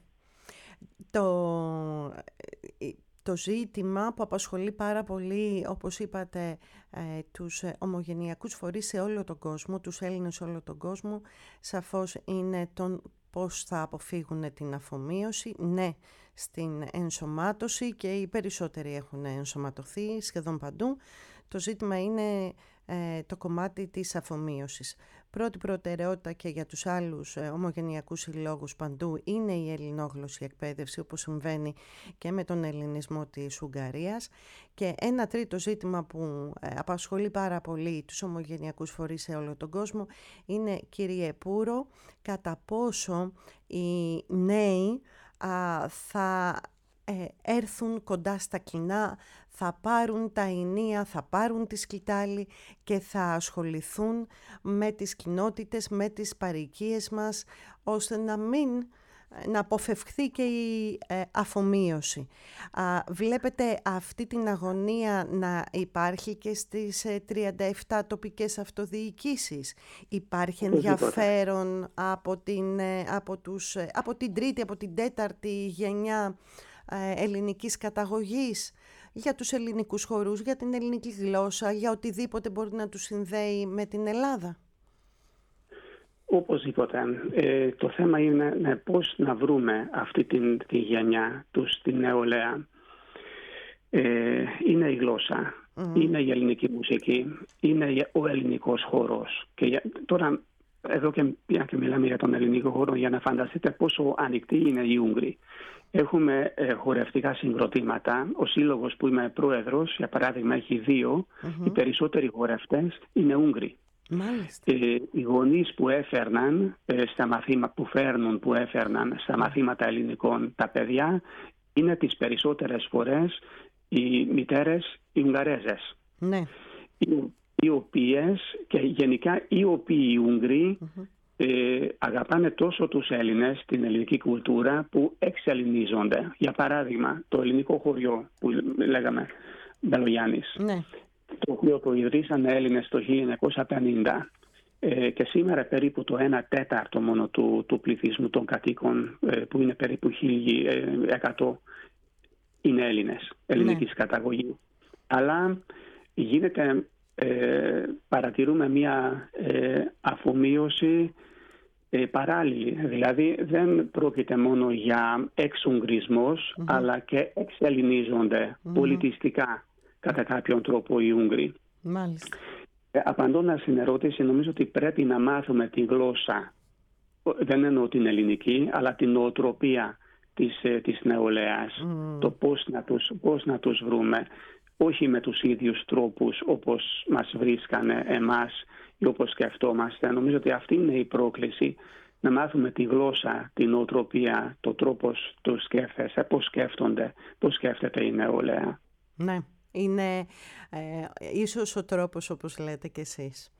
C: Το, το ζήτημα που απασχολεί πάρα πολύ, όπως είπατε, ε, τους ομογενειακούς φορείς σε όλο τον κόσμο, τους Έλληνες σε όλο τον κόσμο, σαφώς είναι τον πώς θα αποφύγουν την αφομοίωση. Ναι, στην ενσωμάτωση, και οι περισσότεροι έχουν ενσωματωθεί σχεδόν παντού. Το ζήτημα είναι ε, το κομμάτι της αφομοίωσης. Πρώτη προτεραιότητα και για τους άλλους ε, ομογενειακούς συλλόγους παντού είναι η ελληνόγλωσση εκπαίδευση, όπως συμβαίνει και με τον ελληνισμό της Ουγγαρίας. Και ένα τρίτο ζήτημα που ε, απασχολεί πάρα πολύ τους ομογενειακούς φορείς σε όλο τον κόσμο είναι, κύριε Πούρο, κατά πόσο οι νέοι α, θα ε, έρθουν κοντά στα κοινά, θα πάρουν τα ενία, θα πάρουν τη σκητάλη και θα ασχοληθούν με τις κοινότητες, με τις παροικίες μας, ώστε να μην... να αποφευχθεί και η ε, αφομοίωση. Α, βλέπετε αυτή την αγωνία να υπάρχει και στις ε, τριάντα επτά τοπικές αυτοδιοικήσεις. Υπάρχει ενδιαφέρον από την, ε, από, τους, ε, από την τρίτη, από την τέταρτη γενιά ε, ελληνικής καταγωγής για τους ελληνικούς χορούς, για την ελληνική γλώσσα, για οτιδήποτε μπορεί να τους συνδέει με την Ελλάδα?
E: Οπωσδήποτε. Ε, το θέμα είναι ναι, πώς να βρούμε αυτή την, τη γενιά τους, την νεολαία. Ε, είναι η γλώσσα, mm. είναι η ελληνική μουσική, είναι ο ελληνικός χορός. Και για, τώρα, εδώ και, και μιλάμε για τον ελληνικό χώρο, για να φανταστείτε πόσο ανοιχτοί είναι οι Ούγγροι. Έχουμε ε, χορευτικά συγκροτήματα. Ο σύλλογος που είμαι πρόεδρος, για παράδειγμα, έχει δύο. Mm-hmm. Οι περισσότεροι χορευτές είναι Ούγγροι. Ε, οι γονείς που έφερναν ε, στα μαθήματα που φέρνουν, που έφερναν στα μαθήματα ελληνικών τα παιδιά, είναι τις περισσότερες φορές οι μητέρες οι Ουγγαρέζες.
C: Ναι.
E: Οι, οι οποίες και γενικά οι οποίοι οι Ούγγροι mm-hmm. ε, αγαπάνε τόσο τους Έλληνες, την ελληνική κουλτούρα, που εξελληνίζονται. Για παράδειγμα, το ελληνικό χωριό που λέγαμε Μπελογιάννης. Ναι. Το οποίο το ιδρύσαν Έλληνες το χίλια εννιακόσια πενήντα ε, και σήμερα περίπου το ένα τέταρτο μόνο του, του πληθυσμού των κατοίκων ε, που είναι περίπου χίλια εκατό είναι Έλληνες, ελληνικής ναι. καταγωγής. Αλλά γίνεται, ε, παρατηρούμε μια ε, αφομοίωση ε, παράλληλη. Δηλαδή δεν πρόκειται μόνο για εξουγγρισμός mm-hmm. αλλά και εξελληνίζονται mm-hmm. πολιτιστικά κατά κάποιον τρόπο οι Ούγγροι.
C: Μάλιστα.
E: Ε, απαντώντας στην ερώτηση, νομίζω ότι πρέπει να μάθουμε τη γλώσσα, δεν εννοώ την ελληνική, αλλά την νοοτροπία της, της νεολαίας. Mm. Το πώς να, τους, πώς να τους βρούμε, όχι με τους ίδιους τρόπους όπως μας βρίσκανε εμάς ή όπως σκεφτόμαστε. Νομίζω ότι αυτή είναι η πρόκληση, να μάθουμε τη γλώσσα, την νοοτροπία, το τρόπος του σκέφτεσαι, πώς σκέφτονται, πώς σκέφτεται η νεολαία.
C: Ναι. Είναι ε, ίσως ο τρόπος όπως λέτε κι εσείς.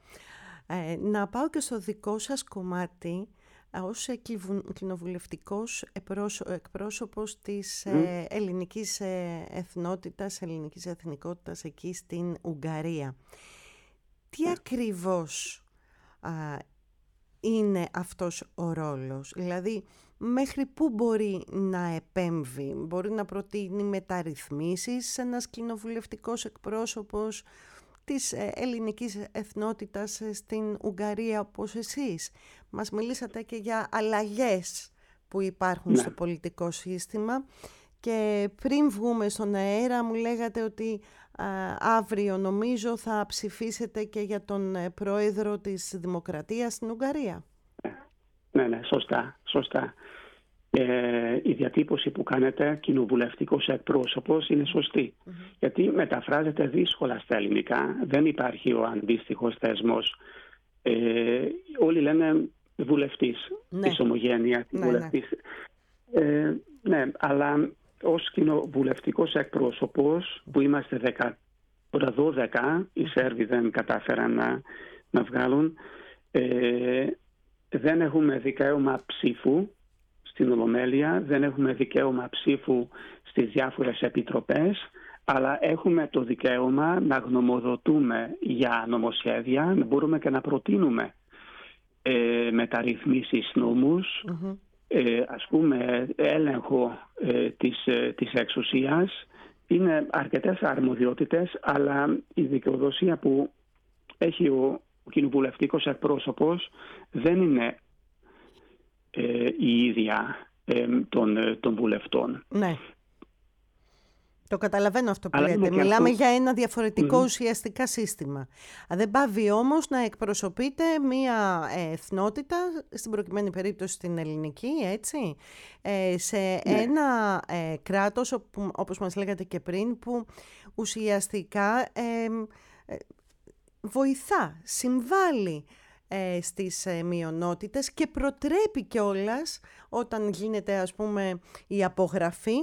C: Ε, να πάω και στο δικό σας κομμάτι ως κοινοβουλευτικός εκπρόσωπος της mm. ε, ελληνικής ε, εθνότητας, ελληνικής εθνικότητας εκεί στην Ουγγαρία. Τι mm. ακριβώς α, είναι αυτός ο ρόλος? Δηλαδή, μέχρι πού μπορεί να επέμβει? Μπορεί να προτείνει μεταρρυθμίσεις ένας κοινοβουλευτικός εκπρόσωπος της ελληνικής εθνότητας στην Ουγγαρία όπως εσείς? Μας μιλήσατε και για αλλαγές που υπάρχουν ναι. στο πολιτικό σύστημα και πριν βγούμε στον αέρα μου λέγατε ότι α, αύριο νομίζω θα ψηφίσετε και για τον πρόεδρο της Δημοκρατίας στην Ουγγαρία.
E: Ναι, ναι, σωστά, σωστά. Ε, η διατύπωση που κάνετε, κοινοβουλευτικός εκπρόσωπος, είναι σωστή. Mm-hmm. Γιατί μεταφράζεται δύσκολα στα ελληνικά. Δεν υπάρχει ο αντίστοιχος θεσμός. Ε, όλοι λένε βουλευτής, ναι. της ομογένειας, ναι, βουλευτής. Ναι. Ε, ναι, αλλά ως κοινοβουλευτικός εκπρόσωπος, που είμαστε δεκα, τώρα δώδεκα, οι Σέρβοι δεν κατάφεραν να, να βγάλουν, ε, δεν έχουμε δικαίωμα ψήφου στην Ολομέλεια, δεν έχουμε δικαίωμα ψήφου στις διάφορες επιτροπές, αλλά έχουμε το δικαίωμα να γνωμοδοτούμε για νομοσχέδια, να μπορούμε και να προτείνουμε ε, μεταρρυθμίσεις νόμους, mm-hmm. ε, ας πούμε έλεγχο ε, της, ε, της εξουσίας. Είναι αρκετές αρμοδιότητες, αλλά η δικαιοδοσία που έχει ο Ο κοινοβουλευτικός εκπρόσωπος δεν είναι ε, η ίδια ε, των, των βουλευτών.
C: Ναι. Το καταλαβαίνω αυτό που λέτε. Μιλάμε αυτό... για ένα διαφορετικό mm-hmm. ουσιαστικά σύστημα. Δεν πάβει όμως να εκπροσωπείται μία εθνότητα, στην προκειμένη περίπτωση την ελληνική, έτσι, ε, σε ναι. ένα ε, κράτος, όπου, όπως μας λέγατε και πριν, που ουσιαστικά... Ε, ε, βοηθά, συμβάλλει ε, στις ε, μειονότητες και προτρέπει κιόλας όταν γίνεται ας πούμε η απογραφή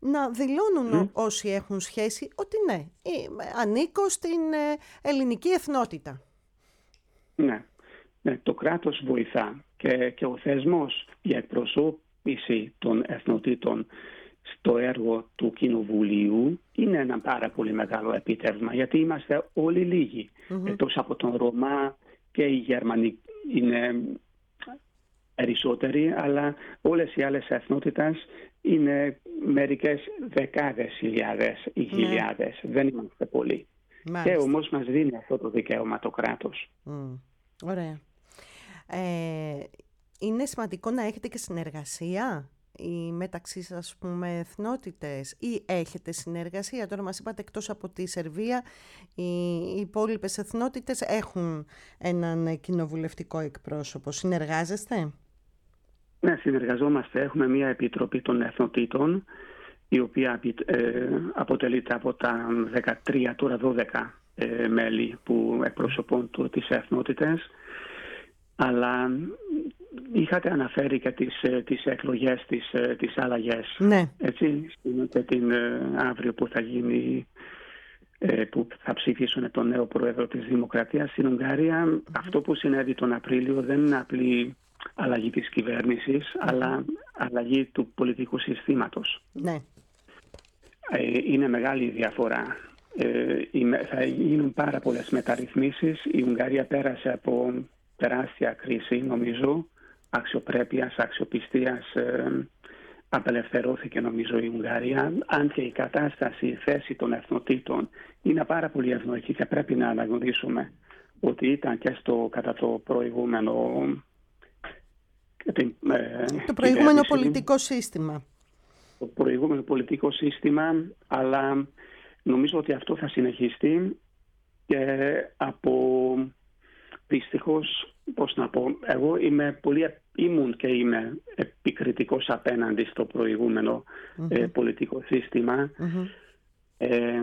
C: να δηλώνουν mm. όσοι έχουν σχέση ότι ναι, ανήκω στην ελληνική εθνότητα.
E: Ναι, ναι, το κράτος βοηθά και, και ο θεσμός για εκπροσώπηση των εθνοτήτων στο έργο του Κοινοβουλίου είναι ένα πάρα πολύ μεγάλο επίτευγμα, γιατί είμαστε όλοι λίγοι. Mm-hmm. Εκτός από τον Ρωμά και οι Γερμανοί είναι περισσότεροι, αλλά όλες οι άλλες εθνότητες είναι μερικές δεκάδες χιλιάδες ή χιλιάδες. Mm. Δεν είμαστε πολλοί. Μάλιστα. Και όμως μας δίνει αυτό το δικαίωμα το κράτος.
C: Mm. Ωραία. Ε, είναι σημαντικό να έχετε και συνεργασία ή μεταξύ σας, ας πούμε, εθνότητες, ή έχετε συνεργασία? Τώρα μας είπατε εκτός από τη Σερβία οι υπόλοιπες εθνότητες έχουν έναν κοινοβουλευτικό εκπρόσωπο. Συνεργάζεστε?
E: Ναι, συνεργαζόμαστε. Έχουμε μια επιτροπή των εθνοτήτων, η οποία ε, αποτελείται από τα δεκατρία, τώρα δώδεκα ε, μέλη που εκπροσωπούν το, τις εθνότητες. Αλλά είχατε αναφέρει και τις, τις εκλογές, τις, τις άλλαγες.
C: Ναι.
E: Έτσι, και την αύριο που θα γίνει, που θα ψηφίσουν τον νέο πρόεδρο της Δημοκρατίας στην Ουγγαρία. Mm-hmm. Αυτό που συνέβη τον Απρίλιο δεν είναι απλή αλλαγή της κυβέρνησης, mm-hmm. αλλά αλλαγή του πολιτικού συστήματος.
C: Ναι.
E: Είναι μεγάλη διαφορά. Θα γίνουν πάρα πολλές μεταρρυθμίσεις. Η Ουγγαρία πέρασε από τεράστια κρίση, νομίζω, αξιοπρέπειας, αξιοπιστίας. Ε, απελευθερώθηκε, νομίζω, η Ουγγαρία. Αν και η κατάσταση, η θέση των εθνοτήτων είναι πάρα πολύ ευνοϊκή και πρέπει να αναγνωρίσουμε ότι ήταν και στο, κατά το προηγούμενο ε,
C: το προηγούμενο πολιτικό σύστημα.
E: Το προηγούμενο πολιτικό σύστημα, αλλά νομίζω ότι αυτό θα συνεχιστεί και από... Δυστυχώς, πώς να πω, εγώ είμαι πολύ, ήμουν και είμαι επικριτικός απέναντι στο προηγούμενο mm-hmm. ε, πολιτικό σύστημα. Mm-hmm. Ε,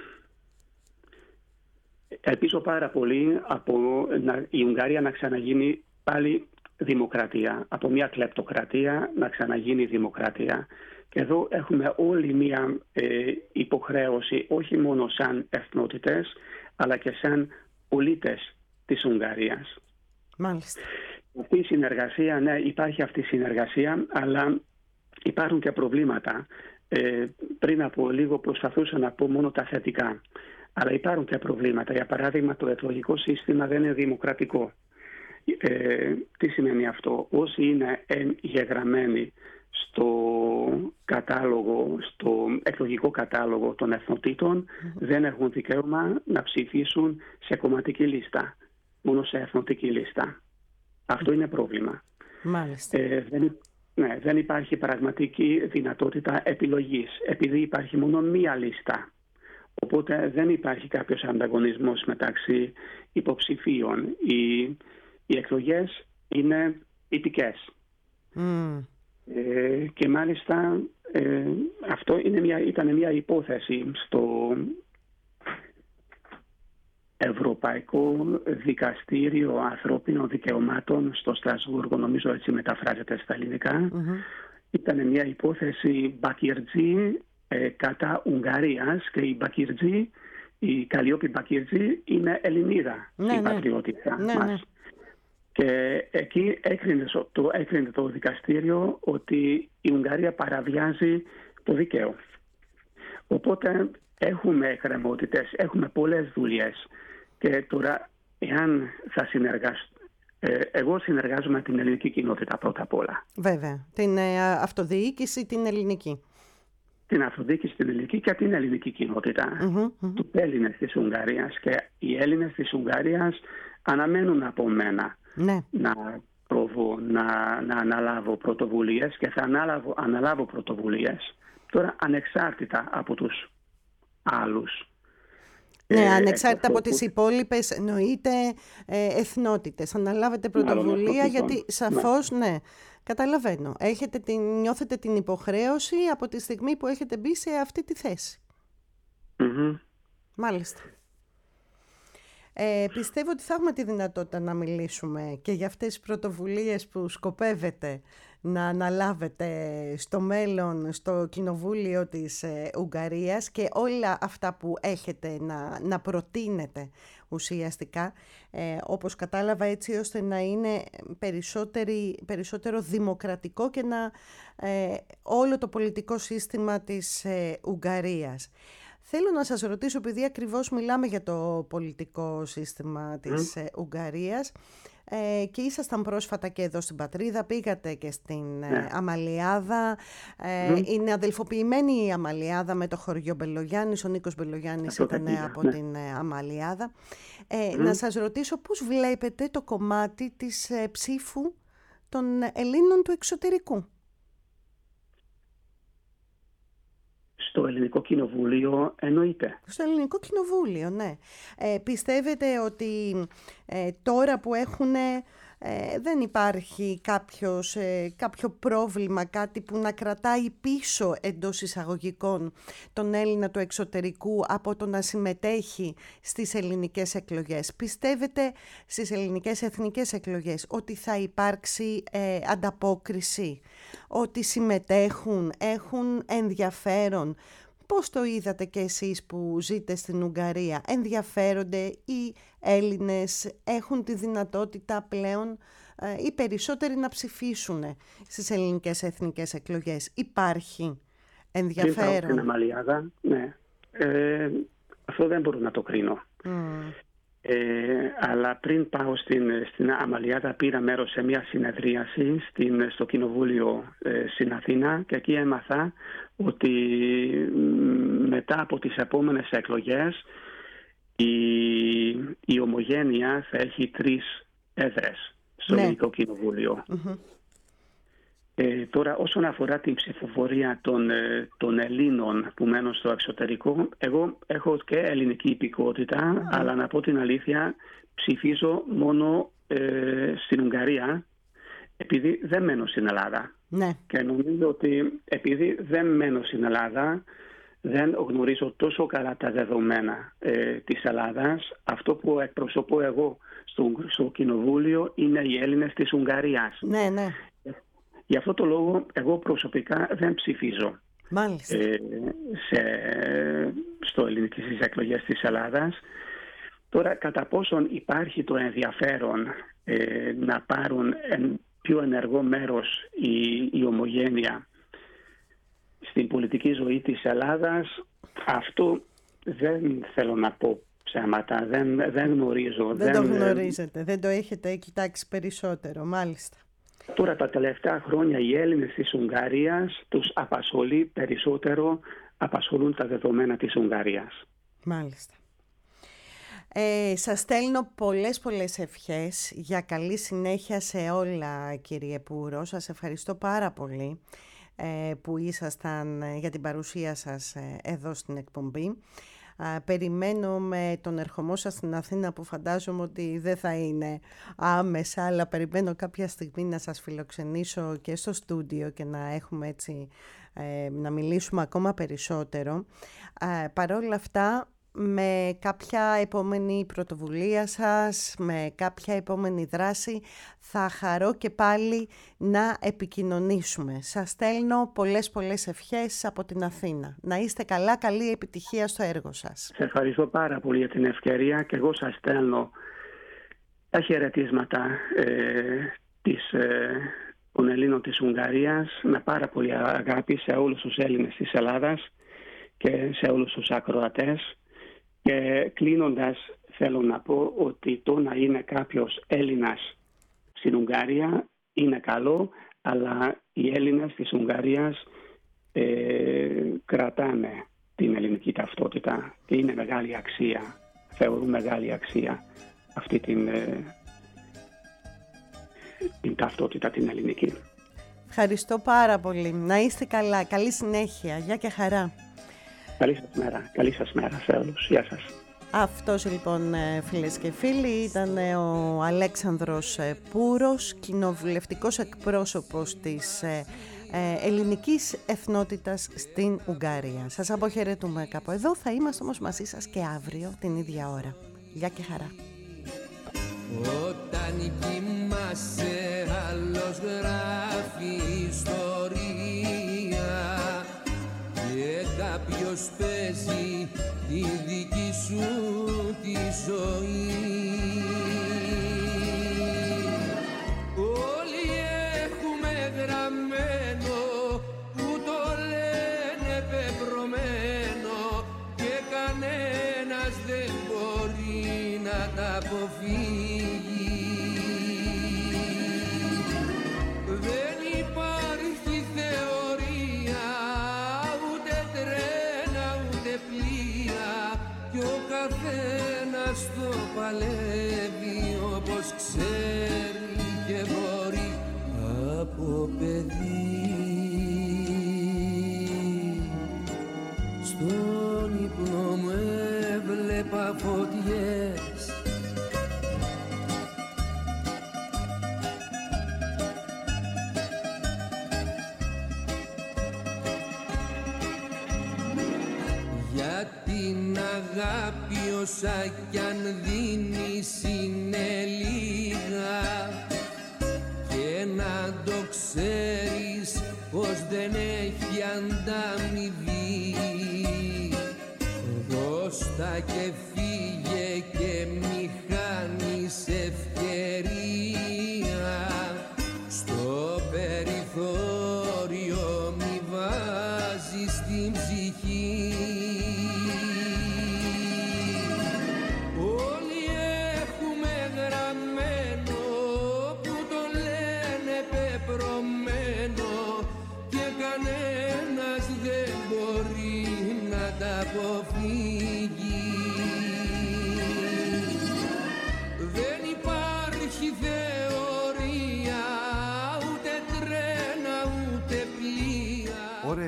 E: ελπίζω πάρα πολύ από να, η Ουγγαρία να ξαναγίνει πάλι δημοκρατία. Από μια κλεπτοκρατία να ξαναγίνει δημοκρατία. Και εδώ έχουμε όλη μια ε, υποχρέωση, όχι μόνο σαν εθνότητες, αλλά και σαν πολίτες της Ουγγαρίας.
C: Μάλιστα.
E: Αυτή η συνεργασία, ναι, υπάρχει αυτή η συνεργασία, αλλά υπάρχουν και προβλήματα. Ε, πριν από λίγο προσπαθούσα να πω μόνο τα θετικά. Αλλά υπάρχουν και προβλήματα. Για παράδειγμα, το εκλογικό σύστημα δεν είναι δημοκρατικό. Ε, τι σημαίνει αυτό? Όσοι είναι εγγεγραμμένοι στο κατάλογο, στο εκλογικό κατάλογο των εθνοτήτων, mm-hmm. δεν έχουν δικαίωμα να ψηφίσουν σε κομματική λίστα, μόνο σε εθνοτική λίστα. Αυτό είναι πρόβλημα.
C: Μάλιστα.
E: Ε, δεν, ναι, δεν υπάρχει πραγματική δυνατότητα επιλογής, επειδή υπάρχει μόνο μία λίστα. Οπότε δεν υπάρχει κάποιος ανταγωνισμός μεταξύ υποψηφίων. Οι, οι εκλογές είναι ηττικές. Mm. Ε, και μάλιστα ε, αυτό είναι μια, ήταν μια υπόθεση στο Ευρωπαϊκό Δικαστήριο Ανθρώπινων Δικαιωμάτων στο Στρασβούργο, νομίζω έτσι μεταφράζεται στα ελληνικά. Mm-hmm. Ήταν μια υπόθεση Μπακιρτζή ε, κατά Ουγγαρίας, και η Μπακιρτζή, η Καλλιόπη Μπακιρτζή είναι Ελληνίδα, ναι, η πατριώτησα
C: ναι,
E: μας.
C: Ναι.
E: Και εκεί έκρινε το, έκρινε το δικαστήριο ότι η Ουγγαρία παραβιάζει το δίκαιο. Οπότε έχουμε εκκρεμότητες, έχουμε πολλές δουλειές. Και τώρα, εάν θα συνεργαστώ, ε, εγώ συνεργάζομαι με την ελληνική κοινότητα πρώτα απ' όλα.
C: Βέβαια. Την ε, αυτοδιοίκηση την ελληνική.
E: Την αυτοδιοίκηση την ελληνική και την ελληνική κοινότητα. Mm-hmm, mm-hmm. Τους Έλληνες της Ουγγαρίας. Και οι Έλληνες της Ουγγαρίας αναμένουν από μένα ναι. να προβώ, να, να αναλάβω πρωτοβουλίες, και θα αναλάβω, αναλάβω πρωτοβουλίες. Τώρα, ανεξάρτητα από τους άλλους.
C: Ναι, ε, ανεξάρτητα από τις υπόλοιπες, εννοείται, ε, εθνότητες. Αναλάβετε πρωτοβουλία, γιατί σαφώς, ναι. ναι, καταλαβαίνω. Έχετε την, νιώθετε την υποχρέωση από τη στιγμή που έχετε μπει σε αυτή τη θέση.
E: Mm-hmm.
C: Μάλιστα. Ε, πιστεύω ότι θα έχουμε τη δυνατότητα να μιλήσουμε και για αυτές τις πρωτοβουλίες που σκοπεύετε να αναλάβετε στο μέλλον στο Κοινοβούλιο της Ουγγαρίας και όλα αυτά που έχετε να, να προτείνετε ουσιαστικά, ε, όπως κατάλαβα, έτσι ώστε να είναι περισσότερο δημοκρατικό και να ε, όλο το πολιτικό σύστημα της ε, Ουγγαρίας. Θέλω να σας ρωτήσω, επειδή ακριβώς μιλάμε για το πολιτικό σύστημα της mm. Ουγγαρίας ε, και ήσασταν πρόσφατα και εδώ στην πατρίδα, πήγατε και στην yeah. ε, Αμαλιάδα, ε, mm. είναι αδελφοποιημένη η Αμαλιάδα με το χωριό Μπελογιάννης, ο Νίκος Μπελογιάννης ήταν yeah. από yeah. την ε, Αμαλιάδα. Ε, mm. Να σας ρωτήσω πώς βλέπετε το κομμάτι της ε, ψήφου των Ελλήνων του εξωτερικού.
E: Στο Ελληνικό Κοινοβούλιο εννοείται.
C: Στο Ελληνικό Κοινοβούλιο, ναι. Ε, πιστεύετε ότι ε, τώρα που έχουν, ε, δεν υπάρχει κάποιος, ε, κάποιο πρόβλημα, κάτι που να κρατάει πίσω εντός εισαγωγικών τον Έλληνα του εξωτερικού από το να συμμετέχει στις ελληνικές εκλογές? Πιστεύετε στις ελληνικές εθνικές εκλογές ότι θα υπάρξει ε, ανταπόκριση, ότι συμμετέχουν, έχουν ενδιαφέρον? Πώς το είδατε και εσείς που ζείτε στην Ουγγαρία? Ενδιαφέρονται οι Έλληνες, έχουν τη δυνατότητα πλέον ε, οι περισσότεροι να ψηφίσουν στις ελληνικές εθνικές εκλογές? Υπάρχει ενδιαφέρον?
E: Πριν πάω στην Αμαλιάδα, ναι. Ε, αυτό δεν μπορώ να το κρίνω. Mm. Ε, αλλά πριν πάω στην, στην Αμαλιάδα, πήρα μέρος σε μια συνεδρίαση στην, στο Κοινοβούλιο ε, στην Αθήνα και εκεί έμαθα ότι μετά από τις επόμενες εκλογές η, η Ομογένεια θα έχει τρεις έδρες στο ναι. Ελληνικό Κοινοβούλιο. Mm-hmm. Ε, τώρα, όσον αφορά την ψηφοφορία των, των Ελλήνων που μένουν στο εξωτερικό, εγώ έχω και ελληνική υπηκότητα, mm. αλλά να πω την αλήθεια, ψηφίζω μόνο ε, στην Ουγγαρία, επειδή δεν μένω στην Ελλάδα. Ναι. Και νομίζω ότι επειδή δεν μένω στην Ελλάδα, δεν γνωρίζω τόσο καλά τα δεδομένα ε, της Ελλάδας. Αυτό που εκπροσωπώ εγώ στο, στο Κοινοβούλιο είναι οι Έλληνες της Ουγγαρίας.
C: Ναι, ναι.
E: Γι' αυτό το λόγο εγώ προσωπικά δεν ψηφίζω ε, σε, στο ελληνικές στις εκλογές της Ελλάδας. Τώρα, κατά πόσον υπάρχει το ενδιαφέρον ε, να πάρουν εν, πιο ενεργό μέρος η, η Ομογένεια στην πολιτική ζωή της Ελλάδας, αυτό δεν θέλω να πω ψέματα, δεν, δεν γνωρίζω.
C: Δεν, δεν το γνωρίζετε, δεν το έχετε κοιτάξει περισσότερο, μάλιστα.
E: Τώρα τα τελευταία χρόνια οι Έλληνες της Ουγγαρίας τους απασχολεί περισσότερο, απασχολούν τα δεδομένα της Ουγγαρίας.
C: Μάλιστα. Ε, σας στέλνω πολλές πολλές ευχές για καλή συνέχεια σε όλα, κύριε Πούρο. Σας ευχαριστώ πάρα πολύ ε, που ήσασταν για την παρουσία σας ε, εδώ στην εκπομπή. Α, περιμένω με τον ερχομό σας στην Αθήνα, που φαντάζομαι ότι δεν θα είναι άμεσα, αλλά περιμένω κάποια στιγμή να σας φιλοξενήσω και στο στούντιο και να έχουμε έτσι ε, να μιλήσουμε ακόμα περισσότερο. Ε, παρόλα αυτά, με κάποια επόμενη πρωτοβουλία σας, με κάποια επόμενη δράση, θα χαρώ και πάλι να επικοινωνήσουμε. Σας στέλνω πολλές πολλές ευχές από την Αθήνα. Να είστε καλά, καλή επιτυχία στο έργο σας.
E: Σε ευχαριστώ πάρα πολύ για την ευκαιρία και εγώ σας στέλνω τα χαιρετίσματα ε, της, ε, των Ελλήνων της Ουγγαρίας, με πάρα πολύ αγάπη σε όλους τους Έλληνες της Ελλάδας και σε όλους τους ακροατές. Και κλείνοντας, θέλω να πω ότι το να είναι κάποιος Έλληνας στην Ουγγαρία είναι καλό, αλλά οι Έλληνες της Ουγγαρίας ε, κρατάνε την ελληνική ταυτότητα και είναι μεγάλη αξία, θεωρούν μεγάλη αξία αυτή την, ε, την ταυτότητα την ελληνική.
C: Ευχαριστώ πάρα πολύ. Να είστε καλά. Καλή συνέχεια. Γεια και χαρά.
E: Καλή σας μέρα. Καλή σας μέρα σε όλους. Γεια σας.
C: Αυτός λοιπόν, φίλες και φίλοι, ήταν ο Αλέξανδρος Πούρος, κοινοβουλευτικός εκπρόσωπος της ελληνικής εθνότητας στην Ουγγαρία. Σας αποχαιρετούμε κάπου εδώ. Θα είμαστε όμως μαζί σας και αύριο την ίδια ώρα. Γεια και χαρά.
F: Όταν κοιμάσαι άλλος γράφει ιστορία και κάποιος παίζει τη δική σου τη ζωή. Όλοι έχουμε γραμμένο που το λένε πεπρωμένο και κανένας δεν μπορεί να τα αποφύγει. Δεν υπάρχει θεωρία, ούτε τρένα ούτε πλοία κι ο καθένας το παλεύει όπως ξέρει και μπορεί από παιδί. Στον ύπνο μου έβλεπα φωτιές για την αγάπη όσα κι αν δίνεις είναι λίγα και να το ξέρεις πως δεν έχει ανταμοιβή. Δώσ' τα και φύγε και μη χάνεις ευκαιρία.